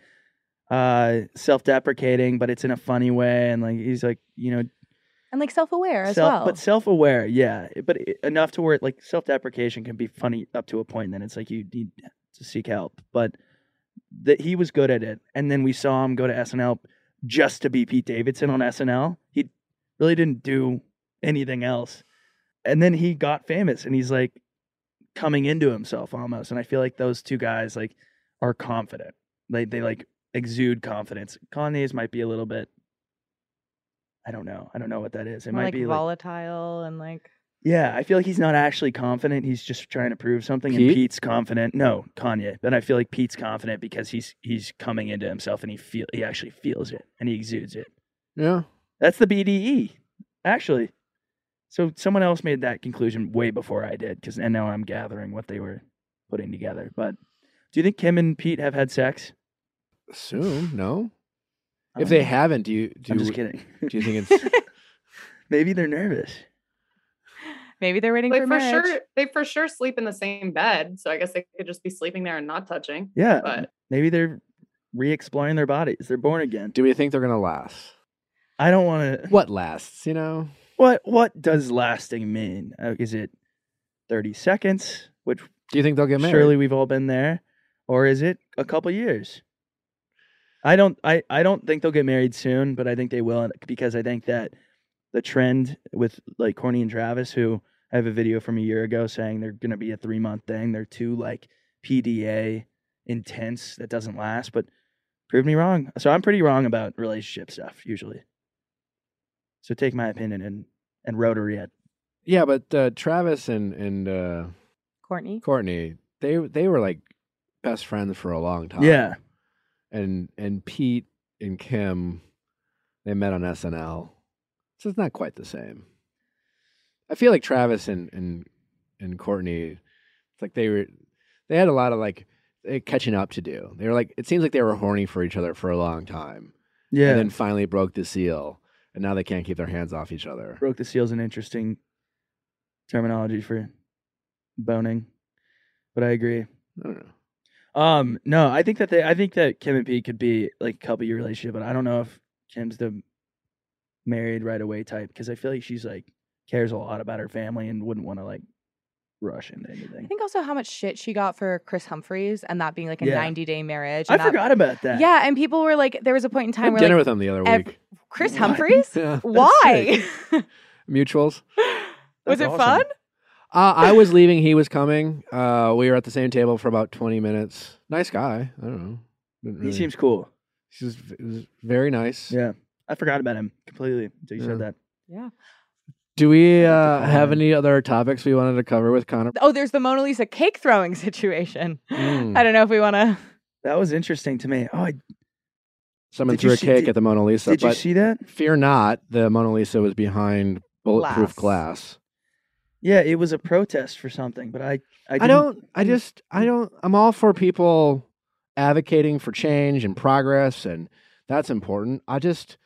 uh self-deprecating, but it's in a funny way, and like he's like, you know, And like self-aware as self, well. but self-aware, yeah, but it, enough to where it, like self-deprecation can be funny up to a point, and then it's like you need to seek help. But that he was good at it, and then we saw him go to S N L just to be Pete Davidson on S N L. He really didn't do anything else, and then he got famous, and he's like coming into himself almost. And I feel like those two guys like are confident. They they like exude confidence. Kanye's might be a little bit. I don't know. I don't know what that is. It More might like be like, volatile and like. yeah, I feel like he's not actually confident. He's just trying to prove something. Pete? And Pete's confident. No, Kanye. But I feel like Pete's confident because he's he's coming into himself and he feel he actually feels it and he exudes it. Yeah. That's the B D E, actually. So someone else made that conclusion way before I did, because and now I'm gathering what they were putting together. But do you think Kim and Pete have had sex? Assume no. I If don't they know. haven't, do you do I'm you, just kidding. do you think it's Maybe they're nervous. Maybe they're waiting They for for marriage. sure they for sure sleep in the same bed. So I guess they could just be sleeping there and not touching. Yeah, But maybe they're re-exploring their bodies. They're born again. do we think they're gonna last? I don't want to. What lasts? You know. What what does lasting mean? Uh, is it thirty seconds, which Do you think they'll get married? surely we've all been there, or is it a couple years? I don't I, I don't think they'll get married soon, but I think they will, because I think that the trend with like Courtney and Travis, who I have a video from a year ago saying they're going to be a three month thing. They're too like P D A intense that doesn't last, but prove me wrong. So I'm pretty wrong about relationship stuff usually. So take my opinion and and rotary it. Yeah, but uh, Travis and and uh, Courtney. Courtney, they they were like best friends for a long time. Yeah. and and Pete and Kim, they met on S N L, so it's not quite the same. I feel like Travis and and and Courtney, it's like they were they had a lot of like eh, catching up to do. They were like, it seems like they were horny for each other for a long time, Yeah. and then finally broke the seal, and now they can't keep their hands off each other. Broke the seal is an interesting terminology for boning, but I agree. I don't know. Um, no, I think that they, I think that Kim and Pete could be like a couple year relationship, but I don't know if Kim's the married right away type, because I feel like she's like cares a lot about her family and wouldn't want to like rush into I anything. think also how much shit she got for Chris Humphries and that being like a Yeah. ninety day marriage. I and that- forgot about that. Yeah, and people were like, there was a point in I time had where dinner like, with them the other ev- week. Chris What? Humphries? Yeah, Why? mutuals. Was That's it awesome. fun? Uh, I was leaving. He was coming. Uh, we were at the same table for about twenty minutes. Nice guy. I don't know. Didn't He really- seems cool. He was, he was very nice. Yeah. I forgot about him completely until you Yeah. said that. Yeah. Do we uh, call have him. any other topics we wanted to cover with Connor? Oh, there's the Mona Lisa cake throwing situation. Mm. I don't know if we want to. That was interesting to me. Oh, I, Someone Did you threw a see- cake did- at the Mona Lisa, did you but see that? fear not, the Mona Lisa was behind bulletproof glass. Yeah, it was a protest for something, but I, I, I didn't- don't. I just. I don't. I'm all for people advocating for change and progress, and that's important. I just.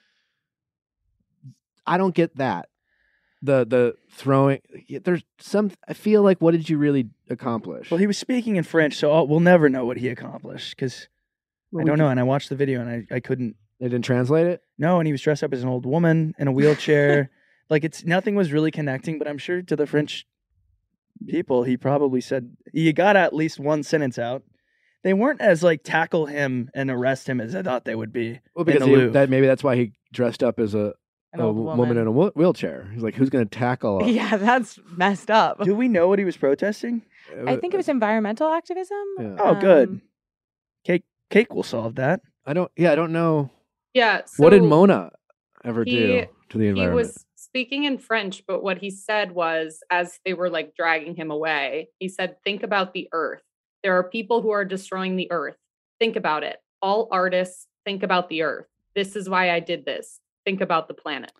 I don't get that. The the throwing. There's some. I feel like, what did you really accomplish? Well, he was speaking in French, so I'll, we'll never know what he accomplished because Well, I we don't can- know. And I watched the video and I, I couldn't. They didn't translate it. No, and he was dressed up as an old woman in a wheelchair. Like it's nothing was really connecting, but I'm sure to the French people, he probably said he got at least one sentence out. They weren't as like tackle him and arrest him as I thought they would be. Well, in because the he, Louvre. that maybe that's why he dressed up as a, An a old woman. woman. in a wheel- wheelchair. He's like, who's going to tackle? A, Yeah, that's messed up. Do we know what he was protesting? I think it was environmental activism. Yeah. Oh, good. Um, Cake, cake will solve that. I don't. Yeah, I don't know. Yeah. So What did Mona ever he- do to the He environment? was speaking in French, but what he said was, as they were like dragging him away, he said, think about the earth. There are people who are destroying the earth. Think about it. All artists think about the earth. This is why I did this. Think about the planet.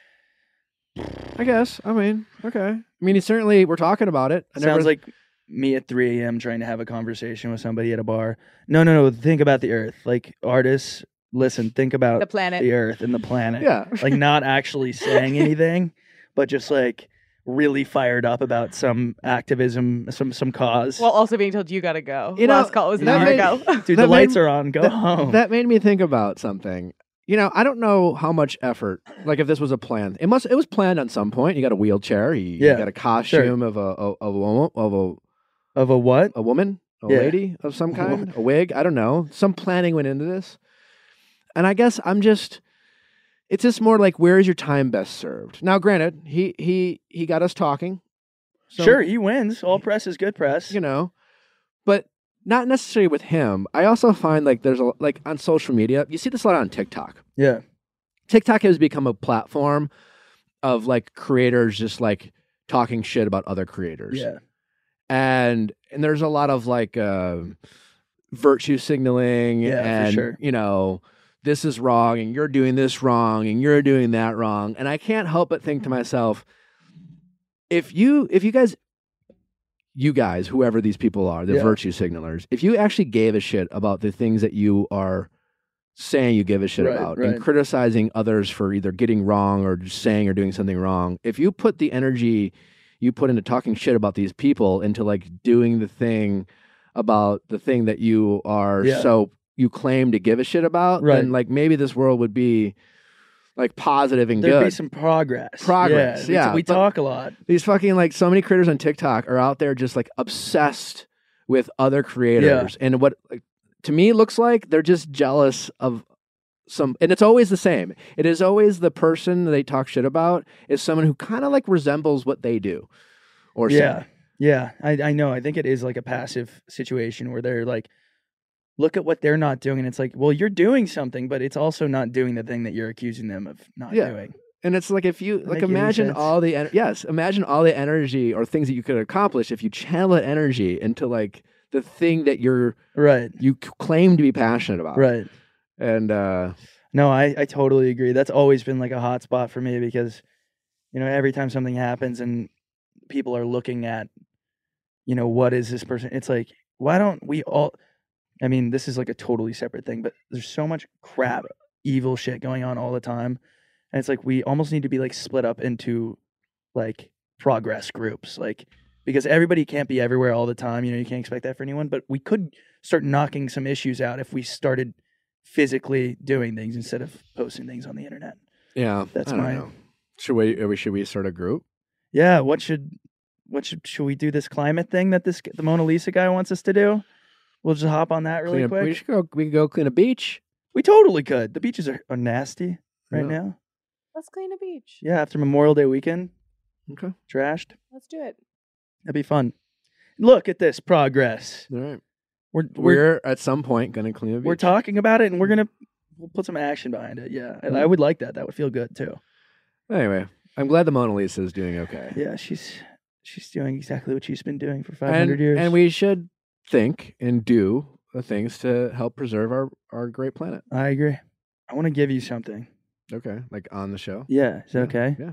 I guess. I mean, okay. I mean, he certainly. We're talking about it. I Sounds never, like me at three a.m. trying to have a conversation with somebody at a bar. No, no, no. Think about the earth. Like artists, listen, think about the planet. the earth and the planet. Yeah. Like not actually saying anything, but just like really fired up about some activism, some some cause. While also being told you gotta go. You know, Last call was an that hour made- ago. Dude, that the lights made- are on. Go that, home. That made me think about something. You know, I don't know how much effort. Like, if this was a plan, it must. It was planned on some point. You got a wheelchair. You, you Yeah, got a costume of a of a woman of a Of a what? a woman, a Yeah. lady of some kind, a wig. I don't know. Some planning went into this, and I guess I'm just. It's just more like, where is your time best served? Now, granted, he he he got us talking. some, sure, he wins. All press is good press. you know, but not necessarily with him. I also find like there's a like on social media, you see this a lot on TikTok. Yeah. TikTok has become a platform of like creators just like talking shit about other creators. Yeah. And and there's a lot of like uh, virtue signaling Yeah, for and sure. you know, this is wrong and you're doing this wrong and you're doing that wrong. And I can't help but think to myself, if you if you guys you guys, whoever these people are, the Yeah. virtue signalers, if you actually gave a shit about the things that you are saying you give a shit Right, about right. and criticizing others for either getting wrong or just saying or doing something wrong, if you put the energy you put into talking shit about these people into like doing the thing about the thing that you are Yeah. so you claim to give a shit about, Right. then like maybe this world would be like positive and There'd good. be some progress. Progress, we- yeah, We, but- talk a lot. These fucking like so many creators on TikTok are out there just like obsessed with other creators. And what like, to me looks like they're just jealous of some, and it's always the same. It is always the person they talk shit about is someone who kind of like resembles what they do or Yeah. say. Yeah. I, I know. I think it is like a passive situation where they're like, look at what they're not doing. And it's like, well, you're doing something, but it's also not doing the thing that you're accusing them of not Yeah. doing. And it's like if you like make any imagine sense? all the en- yes, imagine all the energy or things that you could accomplish if you channel that energy into like the thing that you're Right. you c- claim to be passionate about. Right. And uh No, I, I totally agree. That's always been like a hot spot for me because, you know, every time something happens and people are looking at, you know, what is this person? It's like, why don't we all, I mean, this is like a totally separate thing, but there's so much crap, evil shit going on all the time. And it's like, we almost need to be like split up into like progress groups, like, because everybody can't be everywhere all the time. You know, you can't expect that for anyone, but we could start knocking some issues out if we started physically doing things instead of posting things on the internet. yeah, That's I don't my- know. Should we, are we should we start a group? Yeah, what should what should should we do this climate thing that this the Mona Lisa guy wants us to do? We'll just hop on that really Clean a- quick. we should go we could go clean a beach. We totally could. The beaches are, are nasty right Yeah. now. Let's clean a beach. Yeah, after Memorial Day weekend, Okay. trashed. Let's do it. That'd be fun. Look at this progress. All right. We're we're We're at some point gonna clean a beach. we're talking about it and we're gonna we'll put some action behind it. Yeah, I, I would like that. That would feel good too. Anyway, I'm glad the Mona Lisa is doing okay. Yeah, she's she's doing exactly what she's been doing for five and, hundred years. and we should think and do the things to help preserve our, our great planet. I agree. I want to give you something. Okay. Like on the show. Yeah, is that Yeah, okay? Yeah.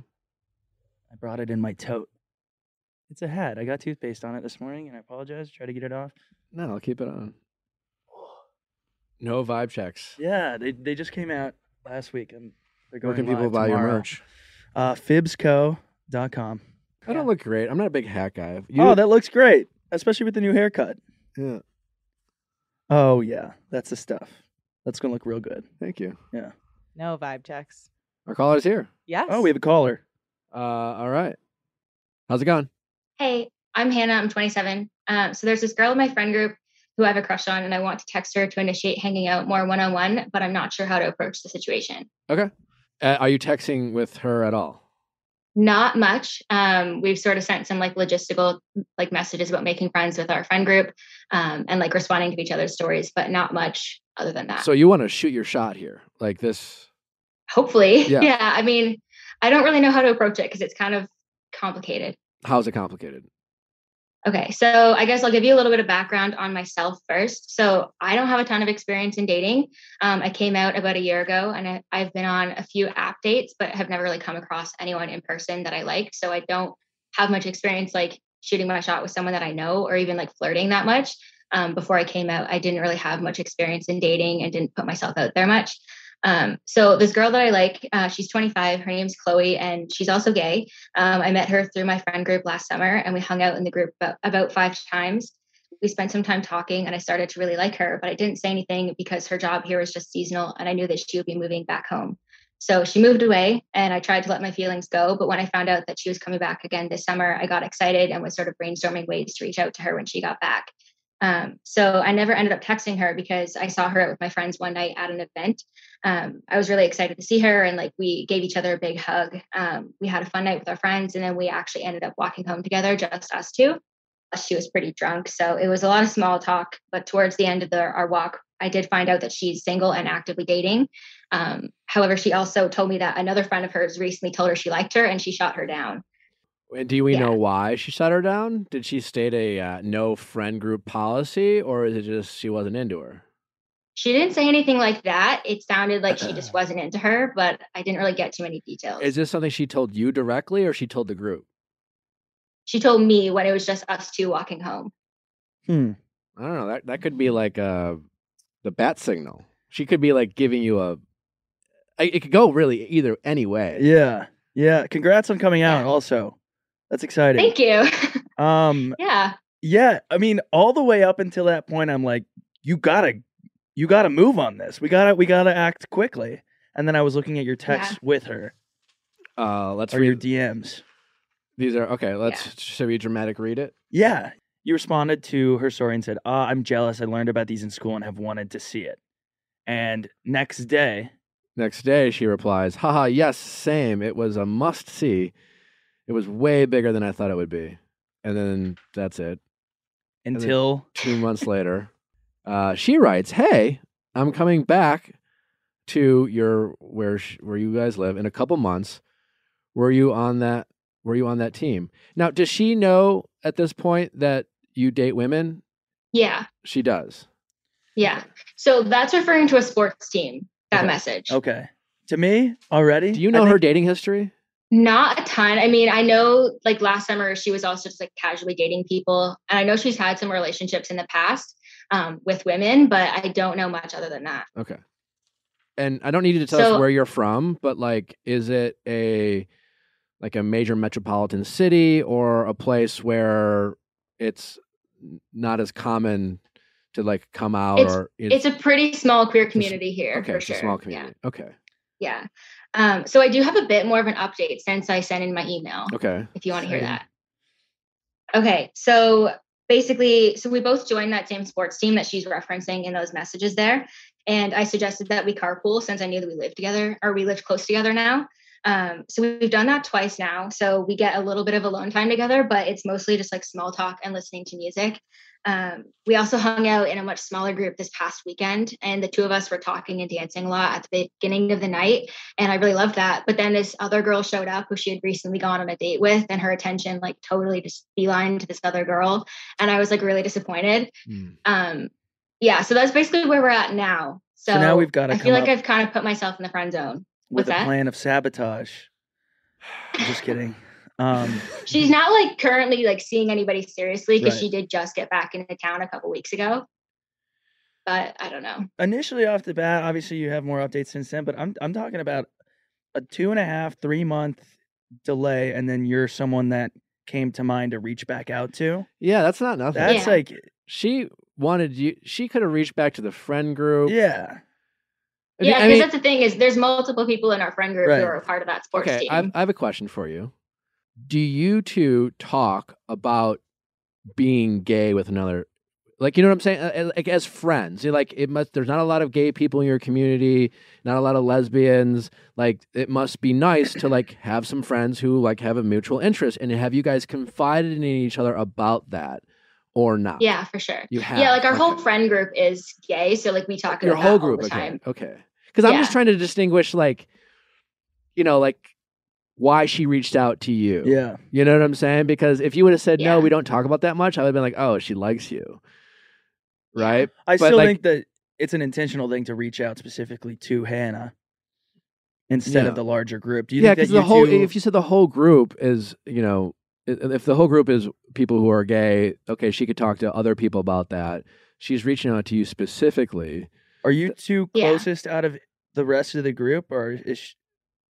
I brought it in my tote. It's a hat. I got toothpaste on it this morning, and I apologize. Try to get it off. No, I'll keep it on. No vibe checks. Yeah, they they just came out last week, and they're Where going can people live buy your tomorrow. merch? Uh, fibsco dot com. I don't look great. I'm not a big hat guy. You, Oh, that looks great, especially with the new haircut. yeah. Oh yeah, that's the stuff. That's gonna look real good. Thank you. No vibe checks. Our caller's here. Yes. Oh, we have a caller. Uh, all right. How's it going? Hey, I'm Hannah. I'm twenty-seven. Um, so there's this girl in my friend group who I have a crush on, and I want to text her to initiate hanging out more one-on-one, but I'm not sure how to approach the situation. Okay. Uh, are you texting with her at all? Not much. Um, we've sort of sent some like logistical like messages about making friends with our friend group um, and like responding to each other's stories, but not much other than that. So you want to shoot your shot here, like this? Hopefully. Yeah. Yeah. I mean, I don't really know how to approach it because it's kind of complicated. How's it complicated? Okay, so I guess I'll give you a little bit of background on myself first. So I don't have a ton of experience in dating. Um, I came out about a year ago, and I, I've been on a few app dates, but have never really come across anyone in person that I liked. So I don't have much experience like shooting my shot with someone that I know, or even like flirting that much. Um, before I came out, I didn't really have much experience in dating and didn't put myself out there much. Um, so this girl that I like, uh, she's twenty-five, her name's Chloe, and she's also gay. Um, I met her through my friend group last summer, and we hung out in the group about, about five times. We spent some time talking, and I started to really like her, but I didn't say anything because her job here was just seasonal, and I knew that she would be moving back home. So she moved away, and I tried to let my feelings go. But when I found out that she was coming back again this summer, I got excited and was sort of brainstorming ways to reach out to her when she got back. Um, so I never ended up texting her because I saw her out with my friends one night at an event. Um, I was really excited to see her, and like we gave each other a big hug. Um, we had a fun night with our friends, and then we actually ended up walking home together, just us two. She was pretty drunk, so it was a lot of small talk. But towards the end of the, our walk, I did find out that she's single and actively dating. Um, however, she also told me that another friend of hers recently told her she liked her, and she shot her down. And do we Yeah. know why she shut her down? Did she state a uh, no friend group policy, or is it just she wasn't into her? She didn't say anything like that. It sounded like she just wasn't into her, but I didn't really get too many details. Is this something she told you directly, or she told the group? She told me when it was just us two walking home. Hmm. I don't know. That that could be like uh, the bat signal. She could be like giving you a. It could go really either any way. Yeah. Yeah. Congrats on coming out. Yeah. Also, that's exciting. Thank you. Um. Yeah. Yeah. I mean, all the way up until that point, I'm like, you gotta, you gotta move on this. We gotta, we gotta act quickly. And then I was looking at your texts Yeah. with her Uh, let's or your read. D Ms. These are okay. Let's Yeah. should we dramatic read it? Yeah. You responded to her story and said, "Ah, I'm jealous. I learned about these in school and have wanted to see it." And next day, Next day, she replies, haha, yes, same. It was a must see. It was way bigger than I thought it would be. And then that's it. then- until Two months later, uh, she writes, hey, I'm coming back to your where sh- where you guys live in a couple months. Were you on that? Were you on that team? Now, does she know at this point that you date women? Yeah. She does. Yeah. So that's referring to a sports team, that Okay. message. okay, to me already. Do you I know her think- dating history? Not a ton. I mean, I know like last summer she was also just like casually dating people. And I know she's had some relationships in the past um, with women, but I don't know much other than that. Okay. And I don't need you to tell So- us where you're from, but like, is it a like a major metropolitan city or a place where it's n- not as common to like come out? It's- or is, It's a pretty small queer community here. okay, for it's sure. a small Yeah. community. Okay, Yeah. Um, so I do have a bit more of an update since I sent in my email. okay. If you want to hear Exciting. that. Okay. So basically, so we both joined that same sports team that she's referencing in those messages there. And I suggested that we carpool since I knew that we lived together or we live close together now. Um, so we've done that twice now. So we get a little bit of alone time together, but it's mostly just like small talk and listening to music. Um, we also hung out in a much smaller group this past weekend, and the two of us were talking and dancing a lot at the beginning of the night. And I really loved that. But then this other girl showed up who she had recently gone on a date with, and her attention like totally just beeline to this other girl. And I was like really disappointed. Hmm. Um, yeah, so that's basically where we're at now. So, So now we've gotta I feel come like up- I've kind of put myself in the friend zone. with What's a that? plan of sabotage. I'm just kidding. Um, She's not like currently like seeing anybody seriously because Right. she did just get back into town a couple weeks ago. But I don't know. initially off the bat, obviously you have more updates since then, but I'm I'm talking about a two and a half, three month delay, and then you're someone that came to mind to reach back out to. Yeah, that's not nothing. That's Yeah. like, She wanted you. She could have reached back to the friend group. yeah, I mean- Yeah, I because mean, that's the thing is there's multiple people in our friend group Right. who are a part of that sports okay. team. I've, I have a question for you. Do you two talk about being gay with another? Like, you know what I'm saying? Uh, Like as friends, you're like it must. There's not a lot of gay people in your community. Not a lot of lesbians. Like it must be nice to like have some friends who like have a mutual interest. And have you guys confided in each other about that or not? Yeah, for sure. You have. Yeah, like our whole Okay. friend group is gay, so like we talk Your about whole that all group the again. time. Okay. Because I'm just Yeah. trying to distinguish, like, you know, like why she reached out to you. yeah. You know what I'm saying? Because if you would have said no, Yeah. we don't talk about that much, I would have been like, oh, she likes you, right? I But, still like- think that it's an intentional thing to reach out specifically to Hannah instead Yeah. of the larger group. Do you Yeah, think because that the you whole two- if you said the whole group is, you know, i- if the whole group is people who are gay, okay, she could talk to other people about that. She's reaching out to you specifically. are you two Yeah. closest out of the rest of the group, or is she,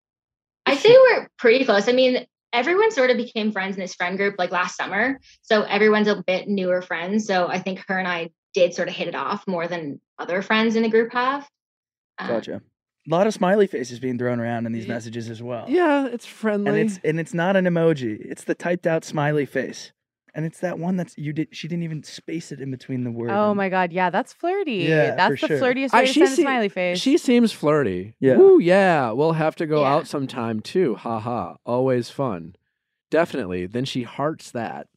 I'd say we're pretty close. I mean, everyone sort of became friends in this friend group like last summer. So everyone's a bit newer friends. So I think her and I did sort of hit it off more than other friends in the group have. Um, gotcha? A lot of smiley faces being thrown around in these Ye- messages as well. Yeah, it's friendly. and it's and it's not an emoji; it's the typed out smiley face. And it's that one that's you did. She didn't even space it in between the word. Oh and- my god, yeah, that's flirty. Yeah, that's for the sure. flirtiest I- way to she send a se- smiley face. She seems flirty. Yeah. Ooh, yeah. We'll have to go Yeah. out sometime too. Ha ha. Always fun. Definitely. Then she hearts that.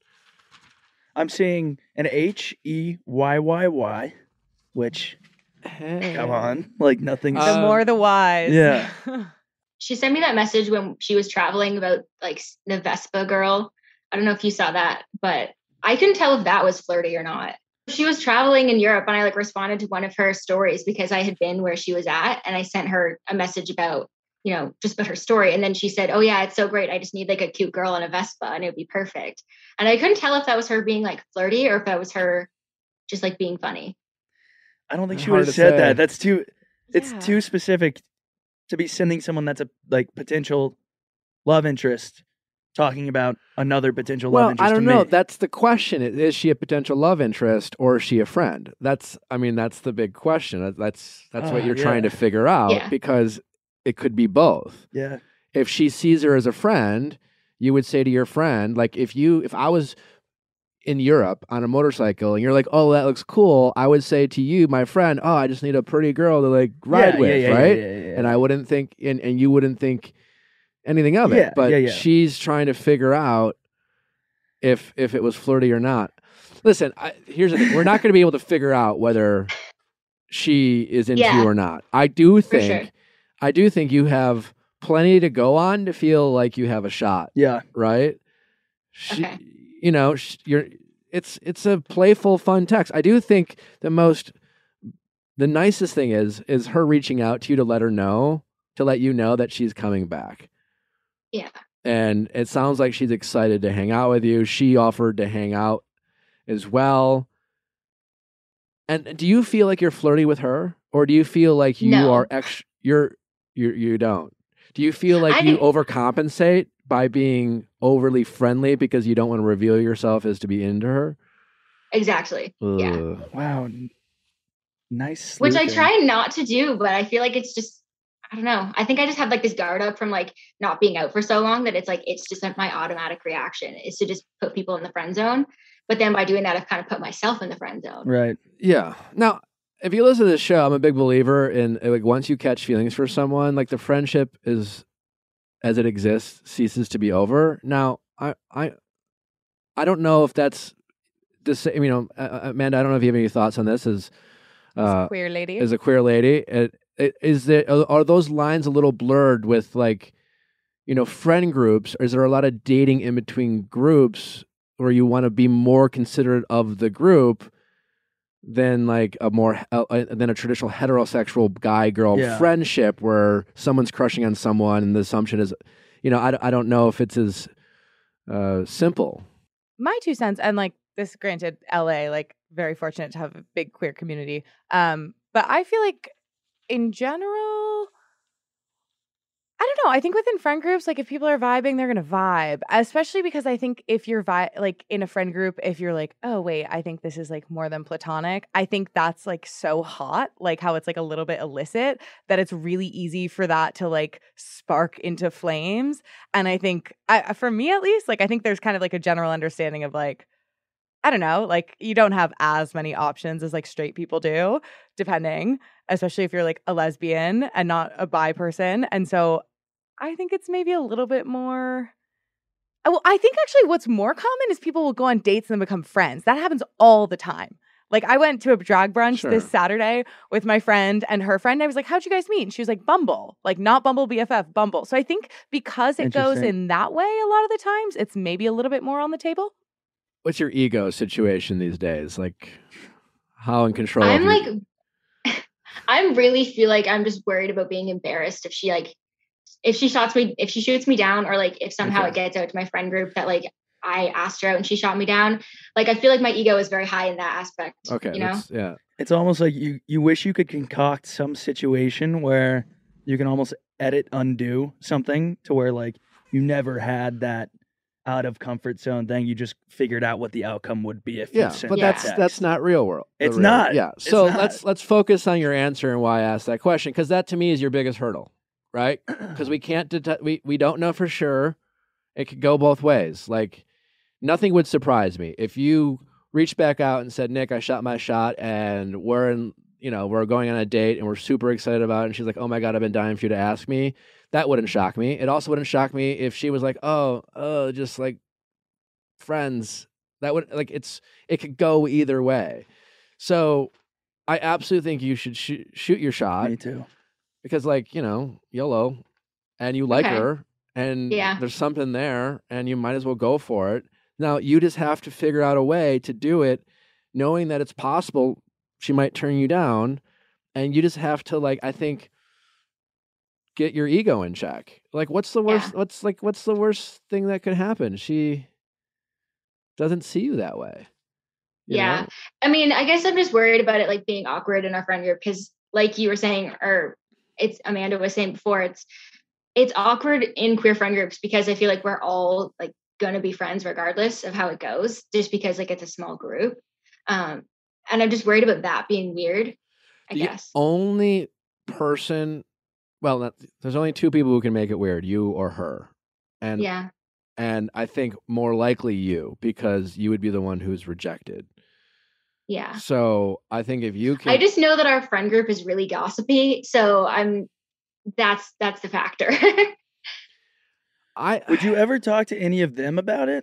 I'm seeing an H E Y Y Y, which Hey. come on, like nothing. the Uh, more the wise. yeah. She sent me that message when she was traveling about like the Vespa girl. I don't know if you saw that, but I couldn't tell if that was flirty or not. She was traveling in Europe and I like responded to one of her stories because I had been where she was at, and I sent her a message about, you know, just about her story. And then she said, "Oh yeah, it's so great. I just need like a cute girl on a Vespa and it would be perfect." And I couldn't tell if that was her being like flirty or if that was her just like being funny. I don't think she Hard would have to said say. that. That's too. It's Yeah. too specific to be sending someone that's a like potential love interest talking about another potential love Well, interest. I don't to know. me. That's the question. Is- Is she a potential love interest or is she a friend? That's, I mean, that's the big question. That- That's that's what Ah, you're trying yeah. to figure out Yeah. because it could be both. yeah. If she sees her as a friend, you would say to your friend, like if you, if I was in Europe on a motorcycle and you're like, oh, that looks cool, I would say to you, my friend, oh, I just need a pretty girl to like ride yeah, with, yeah, yeah, right? Yeah, yeah, yeah, And I wouldn't think, and, and you wouldn't think anything of it. Yeah, But yeah, yeah. she's trying to figure out if if it was flirty or not. Listen, I, here's the thing: we're not going to be able to figure out whether she is into Yeah. you or not. I do For think, sure. I do think you have plenty to go on to feel like you have a shot, yeah. right? She, Okay. You know, sh- you're. It's it's a playful, fun text. I do think the most, the nicest thing is is her reaching out to you to let her know, to let you know that she's coming back. Yeah. And it sounds like she's excited to hang out with you. She offered to hang out as well. And do you feel like you're flirty with her, or do you feel like you No. are ex? You're you you don't. Do you feel like I you didn't- overcompensate by being overly friendly because you don't want to reveal yourself as to be into her? Exactly. Yeah. Ugh. Wow. n- Nice. Which I sleuthing. try not to do, but I feel like it's just, I don't know. I think I just have like this guard up from like not being out for so long that it's like, it's just like my automatic reaction is to just put people in the friend zone. But then by doing that, I've kind of put myself in the friend zone. Right. Yeah. Now, if you listen to this show, I'm a big believer in like once you catch feelings for someone, like the friendship is as it exists ceases to be over. Now, I I I don't know if that's the same. You know, uh, Amanda, I don't know if you have any thoughts on this. As uh, Queer lady. as a queer lady, it, it, is there are, are those lines a little blurred with like, you know, friend groups? Or is there a lot of dating in between groups where you want to be more considerate of the group than like a more uh, uh, than a traditional heterosexual guy girl Yeah. friendship where someone's crushing on someone and the assumption is, you know, I, I don't know if it's as uh, simple. My two cents, and like this, granted, L A, like very fortunate to have a big queer community. Um, but I feel like in general, I don't know. I think within friend groups, like if people are vibing, they're gonna vibe. Especially because I think if you're vi- like in a friend group, if you're like, oh wait, I think this is like more than platonic. I think that's like so hot, like how it's like a little bit illicit, that it's really easy for that to like spark into flames. And I think, I, for me at least, like I think there's kind of like a general understanding of like, I don't know, like you don't have as many options as like straight people do, depending, especially if you're like a lesbian and not a bi person. And so I think it's maybe a little bit more. Well, I think actually what's more common is people will go on dates and then become friends. That happens all the time. Like I went to a drag brunch Sure. this Saturday with my friend and her friend. I was like, how'd you guys meet? And she was like, Bumble, like not Bumble B F F, Bumble. So I think because it goes Interesting. in that way a lot of the times, it's maybe a little bit more on the table. What's your ego situation these days? Like, how in control? I'm of your- like, I'm really feel like I'm just worried about being embarrassed if she like, if she shots me, if she shoots me down, or like if somehow Okay. it gets out to my friend group that like I asked her out and she shot me down. Like I feel like my ego is very high in that aspect. okay, you know. that's- yeah. It's almost like you you wish you could concoct some situation where you can almost edit undo something to where like you never had that out of comfort zone thing. You just figured out what the outcome would be if Yeah, you sent but that that's text. that's not real world. the It's real- not. Yeah. It's So not. let's let's focus on your answer and why I asked that question, because that to me is your biggest hurdle, right? Because we can't detect, we we don't know for sure. It could go both ways. Like, nothing would surprise me if you reached back out and said, Nick, I shot my shot and we're in, you know, we're going on a date and we're super excited about it. And she's like, oh my God, I've been dying for you to ask me. That wouldn't shock me. It also wouldn't shock me if she was like, oh, oh, just like friends. That would like, it's, it could go either way. So I absolutely think you should sh- shoot your shot. Me too. Because like, you know, YOLO, and you like Okay. her and Yeah. there's something there and you might as well go for it. Now you just have to figure out a way to do it knowing that it's possible she might turn you down, and you just have to like, I think, get your ego in check. Like what's the worst, Yeah. what's like, what's the worst thing that could happen? She doesn't see you that way. you Yeah. know? I mean, I guess I'm just worried about it like being awkward in our friend group because like you were saying, or it's Amanda was saying before, it's it's awkward in queer friend groups because I feel like we're all like gonna be friends regardless of how it goes, just because like it's a small group. Um, and I'm just worried about that being weird, I The guess. only person, well, not, there's only two people who can make it weird, you or her. And Yeah. and I think more likely you, because you would be the one who's rejected. Yeah. So I think if you can, I just know that our friend group is really gossipy. So I'm that's that's the factor. I Would you ever talk to any of them about it?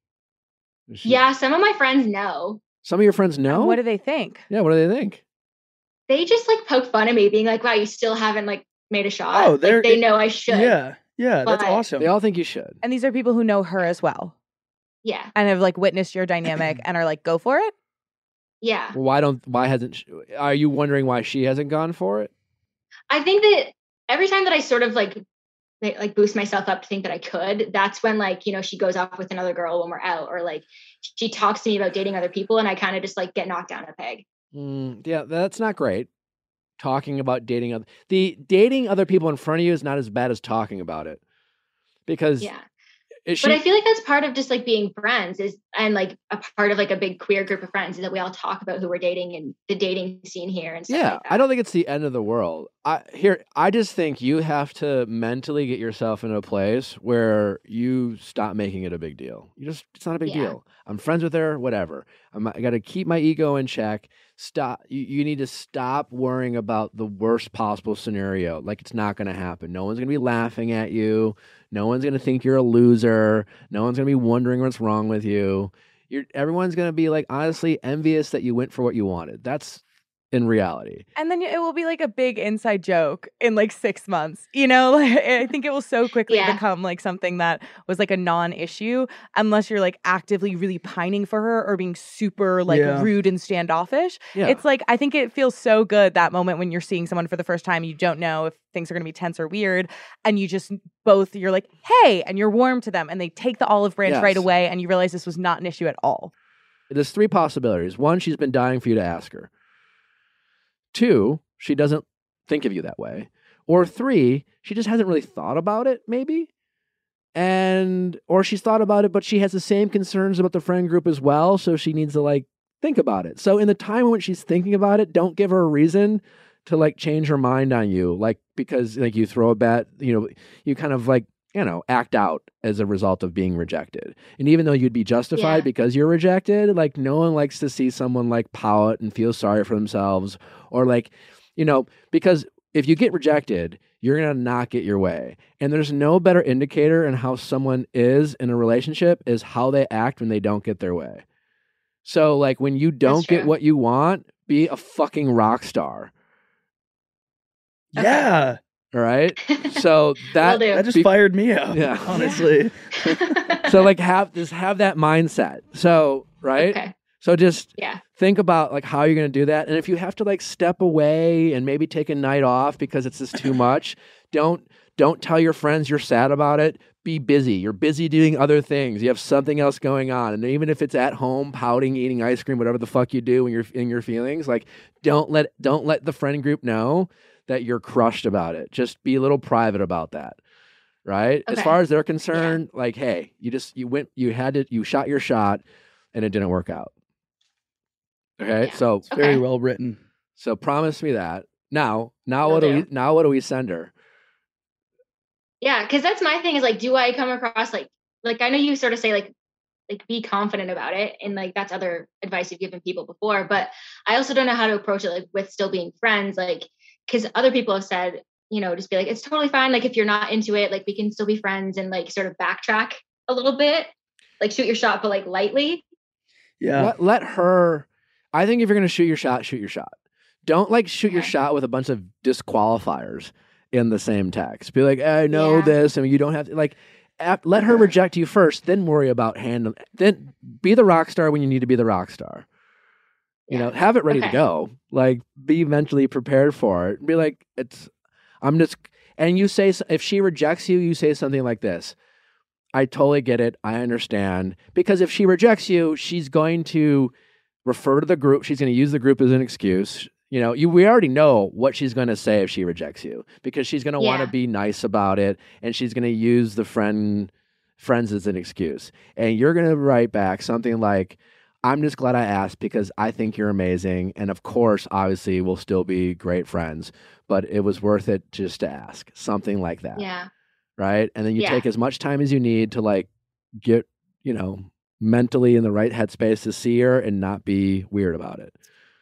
Yeah, some of my friends know. Some of your friends And know. what do they think? Yeah, what do they think? They just like poke fun at me, being like, wow, you still haven't like made a shot. Oh, Like, they're- they know I should. Yeah, yeah, that's But- awesome. They all think you should. And these are people who know her as well Yeah. and have like witnessed your dynamic and are like, go for it. Yeah. Well, why don't? Why hasn't? She, are you wondering why she hasn't gone for it? I think that every time that I sort of like like like boost myself up to think that I could, that's when like, you know, she goes off with another girl when we're out, or like she talks to me about dating other people and I kind of just like get knocked down a peg. Mm, yeah, that's not great. Talking about dating other the dating other people in front of you is not as bad as talking about it, because Yeah. is she, But I feel like that's part of just like being friends is and like a part of like a big queer group of friends is that we all talk about who we're dating and the dating scene here and stuff yeah, like that. I don't think it's the end of the world. I here I just think you have to mentally get yourself in a place where you stop making it a big deal. You just it's not a big Yeah. deal. I'm friends with her, whatever. I'm, I got to keep my ego in check. Stop. You, you need to stop worrying about the worst possible scenario. Like it's not going to happen. No one's going to be laughing at you. No one's going to think you're a loser. No one's going to be wondering what's wrong with you. You're everyone's going to be like honestly envious that you went for what you wanted. That's in reality. And then it will be like a big inside joke in like six months. You know, like, I think it will so quickly Yeah. become like something that was like a non-issue unless you're like actively really pining for her or being super like Yeah. rude and standoffish. Yeah. It's like, I think it feels so good that moment when you're seeing someone for the first time, you don't know if things are going to be tense or weird. And you just both, you're like, hey, and you're warm to them and they take the olive branch Yes. right away. And you realize this was not an issue at all. There's three possibilities. One, she's been dying for you to ask her. Two, she doesn't think of you that way. Or three, she just hasn't really thought about it, maybe. And or she's thought about it, but she has the same concerns about the friend group as well, so she needs to like think about it. So in the time when she's thinking about it, don't give her a reason to like change her mind on you, like because like you throw a bet, you know, you kind of like, you know, act out as a result of being rejected. And even though you'd be justified Yeah. because you're rejected, like no one likes to see someone like pout and feel sorry for themselves, or like, you know, because if you get rejected, you're going to not get your way. And there's no better indicator in how someone is in a relationship is how they act when they don't get their way. So like when you don't get true. what you want, be a fucking rock star. Okay. Yeah, All right. So that, Will do. that just Be- fired me up. Yeah. honestly. so like have just have that mindset. So, right. Okay. So just Yeah. think about like how you're going to do that. And if you have to like step away and maybe take a night off because it's just too much, don't don't tell your friends you're sad about it. Be busy. You're busy doing other things. You have something else going on. And even if it's at home, pouting, eating ice cream, whatever the fuck you do when you're in your feelings, like don't let don't let the friend group know that you're crushed about it. Just be a little private about that. Right? As Okay. far as they're concerned, like, hey, you just you went you had to you shot your shot and it didn't work out. Okay? Yeah. So Very Okay. well written. so promise me that. Now, now Will what do do. we now what do we send her? Yeah, because that's my thing is like, do I come across like like I know you sort of say like like be confident about it. And like, that's other advice you've given people before, but I also don't know how to approach it, like with still being friends, like, cause other people have said, you know, just be like, it's totally fine. Like if you're not into it, like we can still be friends, and like sort of backtrack a little bit, like shoot your shot, but like lightly. Yeah. Let, let her, I think if you're going to shoot your shot, shoot your shot. Don't like shoot your Okay. shot with a bunch of disqualifiers in the same text. Be like, I know Yeah. this, and you don't have to, like, ap- let her reject you first, then worry about handling, then be the rock star when you need to be the rock star. You Yeah. know, have it ready to Okay. go. Like, be mentally prepared for it. Be like, it's, I'm just, and you say, if she rejects you, you say something like this. I totally get it. I understand. Because if she rejects you, she's going to refer to the group. She's going to use the group as an excuse. You know, you, we already know what she's going to say if she rejects you, because she's going to want to Yeah. be nice about it, and she's going to use the friend friends as an excuse. And you're going to write back something like, I'm just glad I asked because I think you're amazing. And of course, obviously, we'll still be great friends, but it was worth it just to ask. Something like that. Yeah. Right. And then you Yeah. take as much time as you need to like get, you know, mentally in the right headspace to see her and not be weird about it.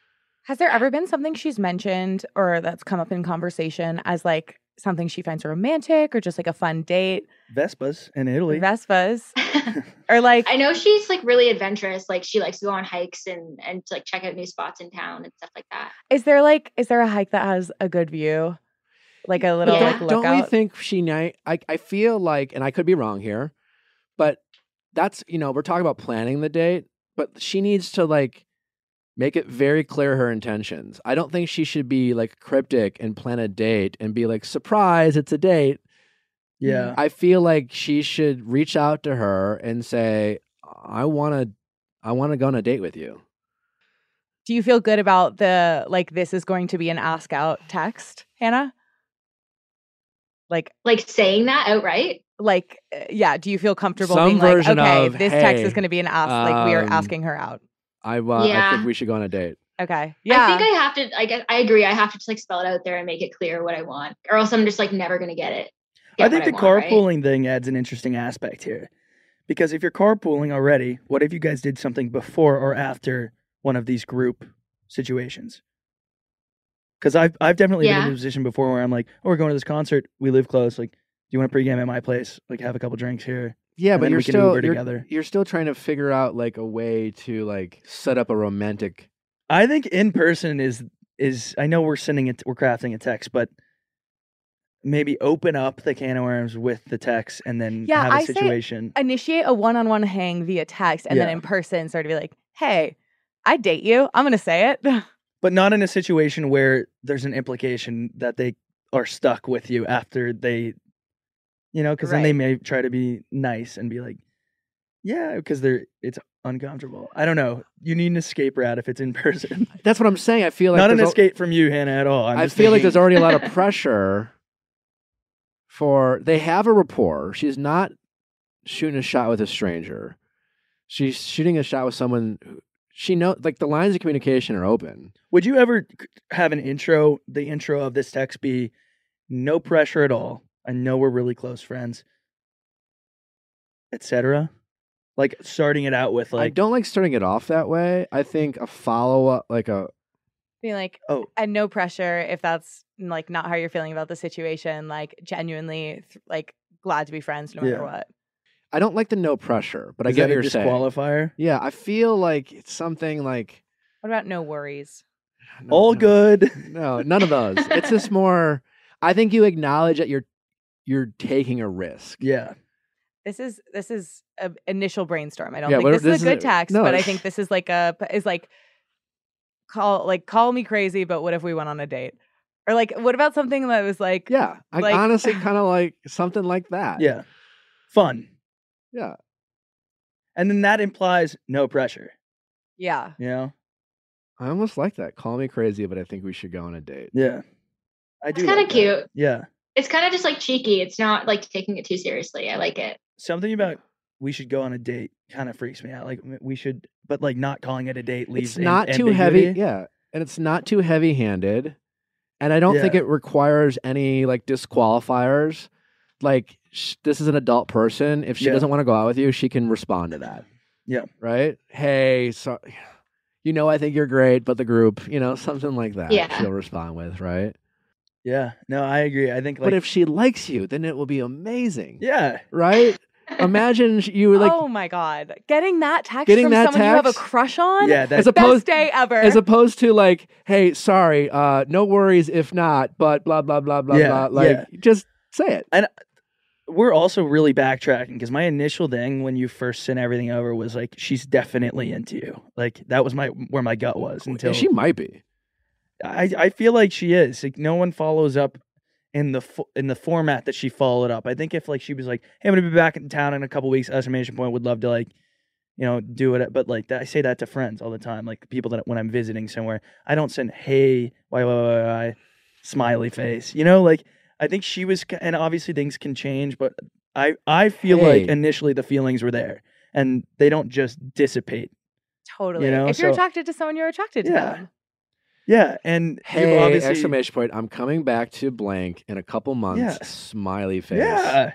Has there ever been something she's mentioned or that's come up in conversation as like something she finds romantic or just like a fun date? Vespas in Italy. Vespas. Or like, I know she's like really adventurous. Like she likes to go on hikes and and to, like check out new spots in town and stuff like that. is there like, is there a hike that has a good view? Like a little Yeah. like Don't we lookout? think she, ni- I, I feel like, and I could be wrong here, but that's, you know, we're talking about planning the date, but she needs to like make it very clear her intentions. I don't think she should be like cryptic and plan a date and be like, surprise, it's a date. Yeah. I feel like she should reach out to her and say, I want to, I want to go on a date with you. Do you feel good about the like this is going to be an ask out text, Hannah? Like Like saying that outright. like uh, yeah, do you feel comfortable Some being like, version okay, of, this text "Hey, is going to be an ask, like we are um, asking her out. I, uh, I Yeah. think we should go on a date. Okay. Yeah. I think I have to. I guess I agree. I have to just like spell it out there and make it clear what I want, or else I'm just like never gonna get it. I get think the what want, right? carpooling thing adds an interesting aspect here. Because if you're carpooling already, what if you guys did something before or after one of these group situations? Because I've, I've definitely been Yeah. in a position before where I'm like, oh, we're going to this concert. We live close. Like, do you want to pregame at my place? Like, have a couple drinks here. Yeah, And but then you're we can still Uber you're, together. you're still trying to figure out like a way to like set up a romantic. I think in person is, is I know we're sending it, we're crafting a text, but maybe open up the can of worms with the text and then Yeah, have a I say- situation. Initiate a one-on-one hang via text and then Yeah. in person start to be like, hey, I date you. I'm going to say it. But not in a situation where there's an implication that they are stuck with you after they, you know, because then they Right. may try to be nice and be like, yeah, because they're it's uncomfortable. I don't know. You need an escape route if it's in person. That's what I'm saying. I feel like not an there's al- escape from you, Hannah, at all. I'm I just feel like thinking- there's already a lot of pressure for they have a rapport. She's not shooting a shot with a stranger. She's shooting a shot with someone who, she know like the lines of communication are open. Would you ever c- have an intro, the intro of this text be no pressure at all? I know we're really close friends, et cetera. Like starting it out with I like, don't like starting it off that way. I think a follow up, like a Being like, oh, and no pressure if that's like not how you're feeling about the situation. Like genuinely, th- like glad to be friends no matter Yeah. what. I don't like the no pressure, but I is get that what a you're saying. disqualifier? Yeah, I feel like it's something like What about no worries? no, All no. good. No, none of those. It's just more. I think you acknowledge that you're you're taking a risk. Yeah. This is this is a initial brainstorm. I don't Yeah, think what- this, this is a good is- text, no, but I it's- think this is like a is like call like call me crazy, but what if we went on a date? Or like what about something that was like Yeah, I Like- honestly kind of like something like that. Yeah. Fun. yeah. And then that implies no pressure, yeah. you know? I almost like that. Call me crazy, but I think we should go on a date. Yeah. I do. It's kind of like that. cute. Yeah. It's kind of just like cheeky. It's not like taking it too seriously. I like it. Something about we should go on a date kind of freaks me out. Like we should, but like not calling it a date leaves It's not am- too heavy. ambiguity. Yeah, and it's not too heavy handed, and I don't think Yeah. it requires any like disqualifiers. Like sh- this is an adult person. If she Yeah. doesn't want to go out with you, she can respond to that. Yeah. Right? Hey, so you know, I think you're great, but the group, you know, something like that. Yeah. She'll respond with, right? Yeah. No, I agree. I think like but if she likes you, then it will be amazing. yeah. Right? Imagine you were like oh my god, getting that text Getting from that someone you have a text? crush on. Yeah, that as opposed Best day ever. as opposed to like, hey, sorry, uh, no worries if not, but blah blah blah blah Yeah, blah. Like, yeah. just say it. we're also really backtracking because my initial thing when you first sent everything over was like, she's definitely into you. Like that was my where my gut was until She might be. I I feel like she is. Like no one follows up in the fo- in the format that she followed up. I think if like she was like, hey, I'm gonna be back in town in a couple weeks, exclamation point, would love to like, you know, do it. But like that, I say that to friends all the time, like people that when I'm visiting somewhere, I don't send hey, why why why why, smiley face. You know, like. I think she was, and obviously things can change, but I, I feel Hey. like initially the feelings were there, and they don't just dissipate. Totally. You know, if you're so- attracted to someone, you're attracted to Yeah. them. Yeah, and Hey, you've obviously, exclamation point. I'm coming back to blank in a couple months. Yeah. Smiley face. yeah,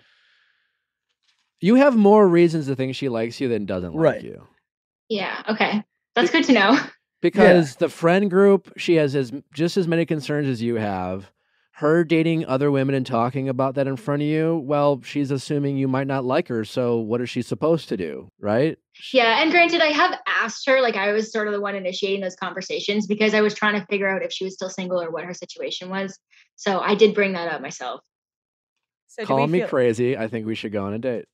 You have more reasons to think she likes you than doesn't like Right. you. Yeah. Okay. That's good to know. Because the friend group, she has as just as many concerns as you have. Her dating other women and talking about that in front of you, well, she's assuming you might not like her. So what is she supposed to do? Right? Yeah. And granted, I have asked her, like I was sort of the one initiating those conversations because I was trying to figure out if she was still single or what her situation was. So I did bring that up myself. So do Call we me feel- crazy. I think we should go on a date.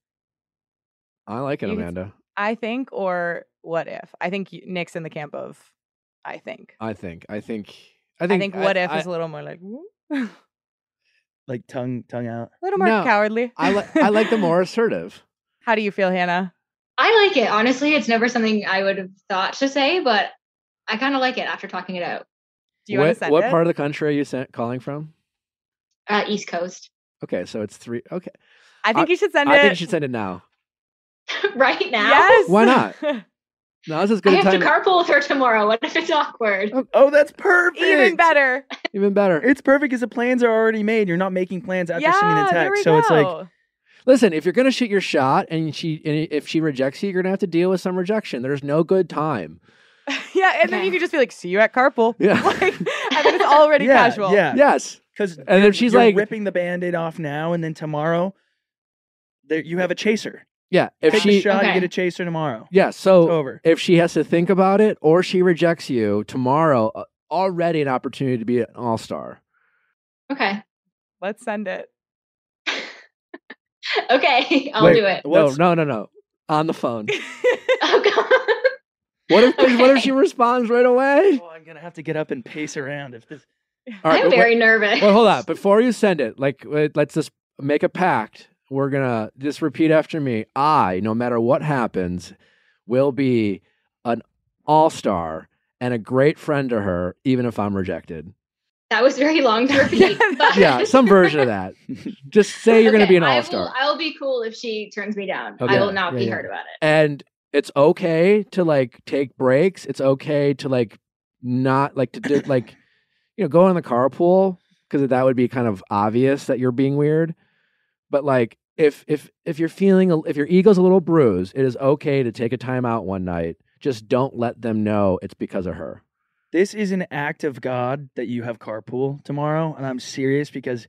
I like it, You- Amanda. I think, or what if? I think you- Nick's in the camp of I think. I think. I think. I I think. think, what if I, is a little more like a like tongue tongue out. little more No, cowardly. I, li- I like the more assertive. How do you feel, Hannah? I like it. Honestly, it's never something I would have thought to say, but I kind of like it after talking it out. Do you want what to send what it? part of the country are you sent, calling from? Uh, East Coast. Okay, so it's three. Okay, I think you should send I it think you should send it now. Right now? Yes. Why not? Now this is I good have time. to carpool with her tomorrow. What if it's awkward? Oh, that's perfect. Even better. Even better. It's perfect because the plans are already made. You're not making plans after seeing the yeah, there text, we so go. it's like Listen, if you're gonna shoot your shot and she and if she rejects you, you're gonna have to deal with some rejection. There's no good time. yeah, and then Okay. you could just be like, "See you at carpool." Yeah. like, and then it's already yeah, casual. Yeah, Yes. Because And if she's you're like- ripping the band-aid off now, and then tomorrow, there you have a chaser. Yeah. If Take the she shot, you Okay. get a chaser tomorrow. Yeah, It's so over. if she has to think about it or she rejects you tomorrow, uh, already an opportunity to be an all-star. Okay. Let's send it. Okay. I'll Wait, do it. No, What's- no, no, no. On the phone. Oh, God. What if what if Okay. she responds right away? Oh, I'm gonna have to get up and pace around if this. All right, I'm but very wait, nervous. well, hold on. Before you send it, like wait, let's just make a pact. We're gonna just repeat after me. I, no matter what happens, will be an all-star and a great friend to her, even if I'm rejected. That was very long to repeat. but- Yeah, some version of that. Just say you're gonna Okay, be an I all-star. will, I'll be cool if she turns me down. Okay. I will not Yeah, be yeah. hurt about it. And it's okay to like take breaks. It's okay to like not like to do like you know go in the carpool because that would be kind of obvious that you're being weird. But like if if if you're feeling a- if your ego's a little bruised, it is okay to take a time out one night. Just don't let them know it's because of her. This is an act of God that you have carpool tomorrow, and I'm serious because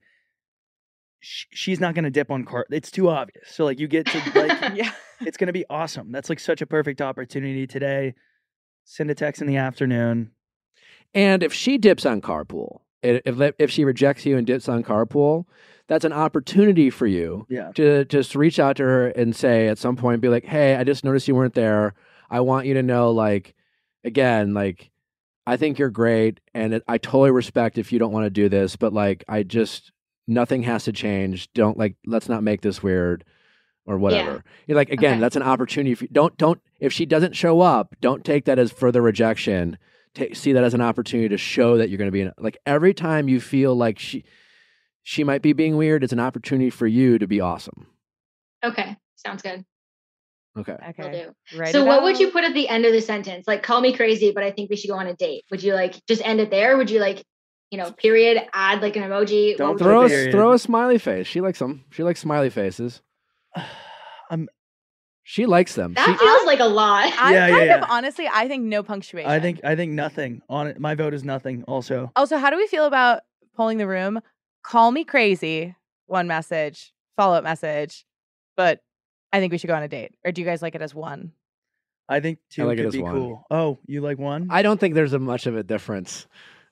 sh- she's not gonna dip on car. It's too obvious. So like you get to like, yeah. it's gonna be awesome. That's like such a perfect opportunity today. Send a text in the afternoon. And if she dips on carpool, i- if if she rejects you and dips on carpool, that's an opportunity for you Yeah. to just reach out to her and say at some point, be like, hey, I just noticed you weren't there. I want you to know, like, again, like, I think you're great. And it, I totally respect if you don't want to do this, but like, I just, nothing has to change. Don't like, let's not make this weird or whatever. You're like, again, Okay. that's an opportunity. If you don't, don't, if she doesn't show up, don't take that as further rejection. Ta see that as an opportunity to show that you're going to be in, like, every time you feel like she, she might be being weird, it's an opportunity for you to be awesome. Okay. Sounds good. Okay. Will Okay. do. Write So it what would you out. put at the end of the sentence? Like, call me crazy, but I think we should go on a date. Would you like just end it there? Would you like, you know, period, add like an emoji? What Don't would you Throw a, do? Period. throw a smiley face. She likes them. She likes smiley faces. I'm She likes them. That She, feels like a lot. I'm Yeah, yeah, kind yeah. of honestly, I think no punctuation. I think I think nothing on it. My vote is nothing. Also, Also, how do we feel about polling the room? Call me crazy. One message, follow up message, but I think we should go on a date. Or do you guys like it as one? I think two like it could as be one. cool. Oh, you like one? I don't think there's a much of a difference.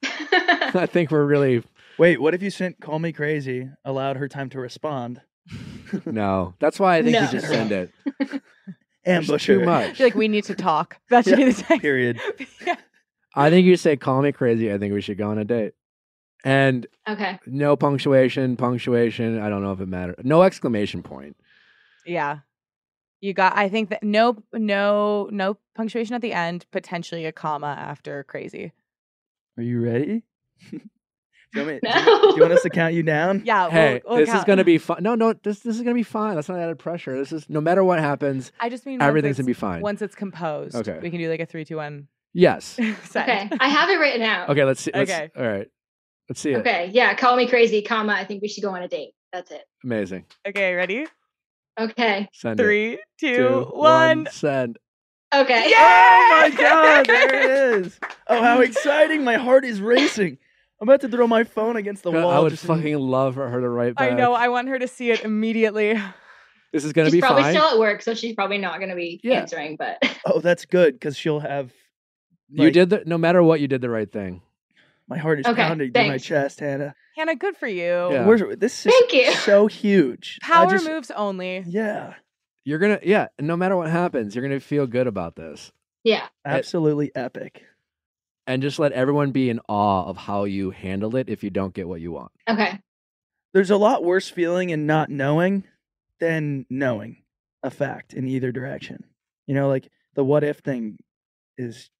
I think we're really Wait, what if you sent "Call Me Crazy," allowed her time to respond, no. That's why I think No. you just send it. ambush There's too her? I much. feel like we need to talk. That should Yeah, be the text. period. Yeah. I think you say call me crazy. I think we should go on a date. And Okay. no punctuation, punctuation. I don't know if it matters. No exclamation point. Yeah. You got I think that no no no punctuation at the end, potentially a comma after crazy. Are you ready? do, you want me, do, No. you, do you want us to count you down? Yeah. Hey, we'll, we'll this is count. gonna be fun. No, no, this this is gonna be fine. That's not added pressure. This is no matter what happens, I just mean once everything's it's- gonna be fine. Once it's composed. Okay. We can do like a three, two, one. Yes. send. Okay. I have it written out. Okay. Let's see. Let's, Okay. All right. Let's see it. Okay. Yeah. Call me crazy, comma. I think we should go on a date. That's it. Amazing. Okay, ready? Okay. Send it. Three, two, Two, one. Send. Okay. Oh my God! There it is. Oh, how exciting! My heart is racing. I'm about to throw my phone against the wall. I would just in- fucking love for her to write back. I know. I want her to see it immediately. This is gonna She's be probably fine. still at work, so she's probably not going to be Yeah. answering. But Oh, that's good because she'll have. you like, did the. No matter what, you did the right thing. My heart is Okay, pounding through my thanks. chest, Hannah. Hannah, good for you. Yeah. Where's, this is Thank you. so huge. I Power just- moves only. Yeah, You're gonna. Yeah. No matter what happens, you're gonna feel good about this, yeah. absolutely epic. and just let everyone be in awe of how you handle it if you don't get what you want. Okay. There's a lot worse feeling in not knowing than knowing a fact in either direction. You know, like the what if thing is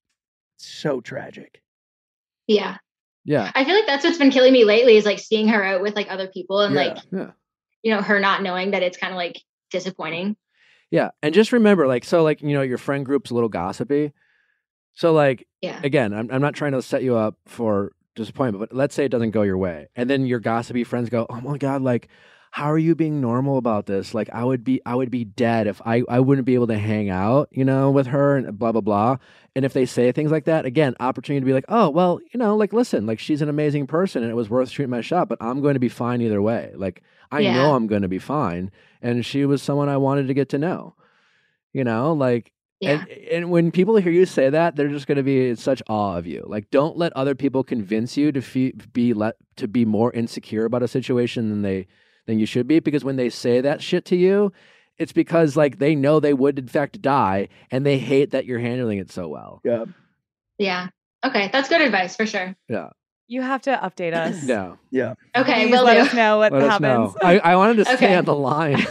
so tragic. Yeah. Yeah. I feel like that's what's been killing me lately is like seeing her out with like other people and Yeah. like, Yeah. you know, her not knowing that it's kind of like disappointing. Yeah. And just remember, like, so, like, you know, your friend group's a little gossipy. So, like, Yeah. again, I'm, I'm not trying to set you up for disappointment, but let's say it doesn't go your way. And then your gossipy friends go, oh my God, like, how are you being normal about this? Like, I would be, I would be dead if I, I wouldn't be able to hang out, you know, with her and blah, blah, blah. And if they say things like that, again, opportunity to be like, oh, well, you know, like, listen, like, she's an amazing person and it was worth shooting my shot, but I'm going to be fine either way. Like, I Yeah. know I'm going to be fine. And she was someone I wanted to get to know, you know, like, Yeah. and, and when people hear you say that, they're just going to be in such awe of you. Like, don't let other people convince you to fe- be let to be more insecure about a situation than they than you should be. Because when they say that shit to you, it's because like they know they would in fact die, and they hate that you're handling it so well. Yeah. Yeah. Okay. That's good advice for sure. Yeah, You have to update us. no. Yeah. Okay. Please Will let do. us know what Let us happens. know. I, I wanted to stay Okay. on the line.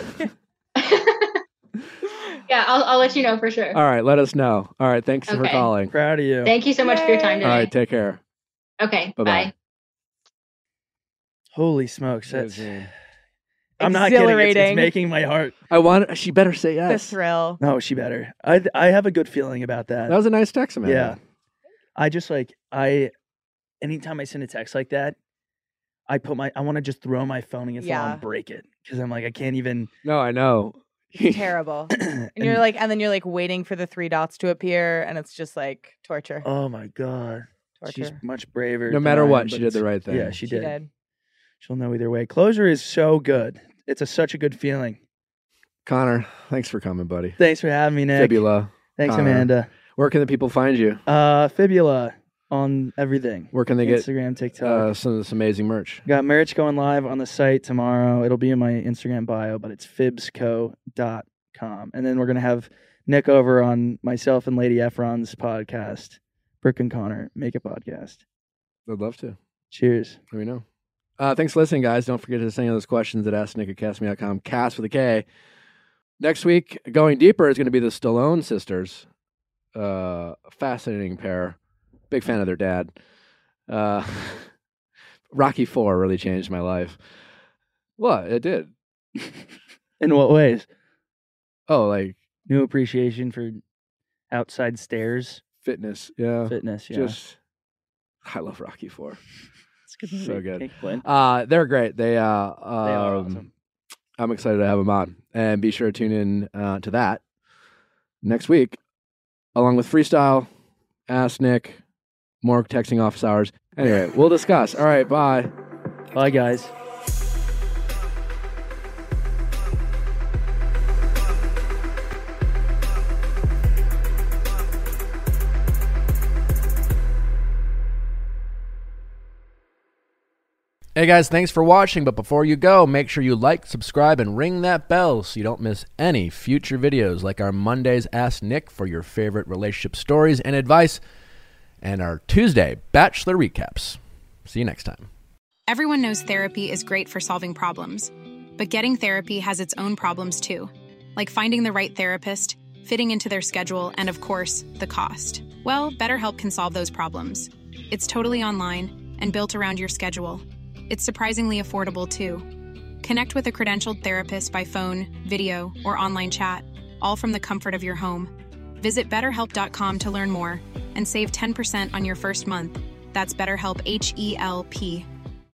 Yeah. I'll, I'll let you know for sure. All right, let us know. All right, thanks for Okay. calling. Proud of you. Thank you so much for your time Yay. today. All right, take care. Okay. Bye-bye. Bye. Holy smokes. That's, Amazing. I'm not kidding. It's, it's Exhilarating. making my heart. I want. She better say The yes. thrill. No, she better. I I have a good feeling about that. That was a nice text, man. Yeah. I just like I anytime I send a text like that, I put my I want to just throw my phone against the wall Yeah. and break it because I'm like I can't even. No, I know. It's terrible. And you're like, and then you're like waiting for the three dots to appear, and it's just like torture. oh my god, she's torture. much braver. No than matter I am, what, but she did the it's- right thing. Yeah, she, She did. did. She'll know either way. Closure is so good. It's a such a good feeling. Connor, thanks for coming, buddy. Thanks for having me, Nick. Fibula. Thanks, Connor. Amanda. Where can the people find you? Uh, Fibula on everything. Where can they get Instagram, TikTok. uh, some of this amazing merch? Got merch going live on the site tomorrow. It'll be in my Instagram bio, but it's fibsco dot com. And then we're going to have Nick over on myself and Lady Efron's podcast, Brooke and Connor Make a Podcast. I'd love to. Cheers. Let me know. Uh, thanks for listening, guys. Don't forget to send those questions at ask nick at cast me dot com. Cast with a K. Next week, going deeper, is going to be the Stallone sisters. Uh, fascinating pair. Big fan of their dad. Uh, Rocky Four really changed my life. What? It did. In what ways? Oh, like New appreciation for outside stairs, fitness. Yeah. fitness. Yeah. Just, I love Rocky Four. It's a good so movie. good. Can't complain. Uh, they're great. They, uh, um, They are awesome. I'm excited to have them on. And be sure to tune in uh, to that next week, along with Freestyle, Ask Nick, more texting office hours. Anyway, we'll discuss. All right, bye. Bye, guys. Hey guys, thanks for watching, but before you go, make sure you like, subscribe, and ring that bell so you don't miss any future videos like our Mondays Ask Nick for your favorite relationship stories and advice, and our Tuesday Bachelor recaps. See you next time. Everyone knows therapy is great for solving problems, but getting therapy has its own problems too, like finding the right therapist, fitting into their schedule, and of course, the cost. Well, BetterHelp can solve those problems. It's totally online and built around your schedule. It's surprisingly affordable, too. Connect with a credentialed therapist by phone, video, or online chat, all from the comfort of your home. Visit better help dot com to learn more and save ten percent on your first month. That's BetterHelp, H E L P.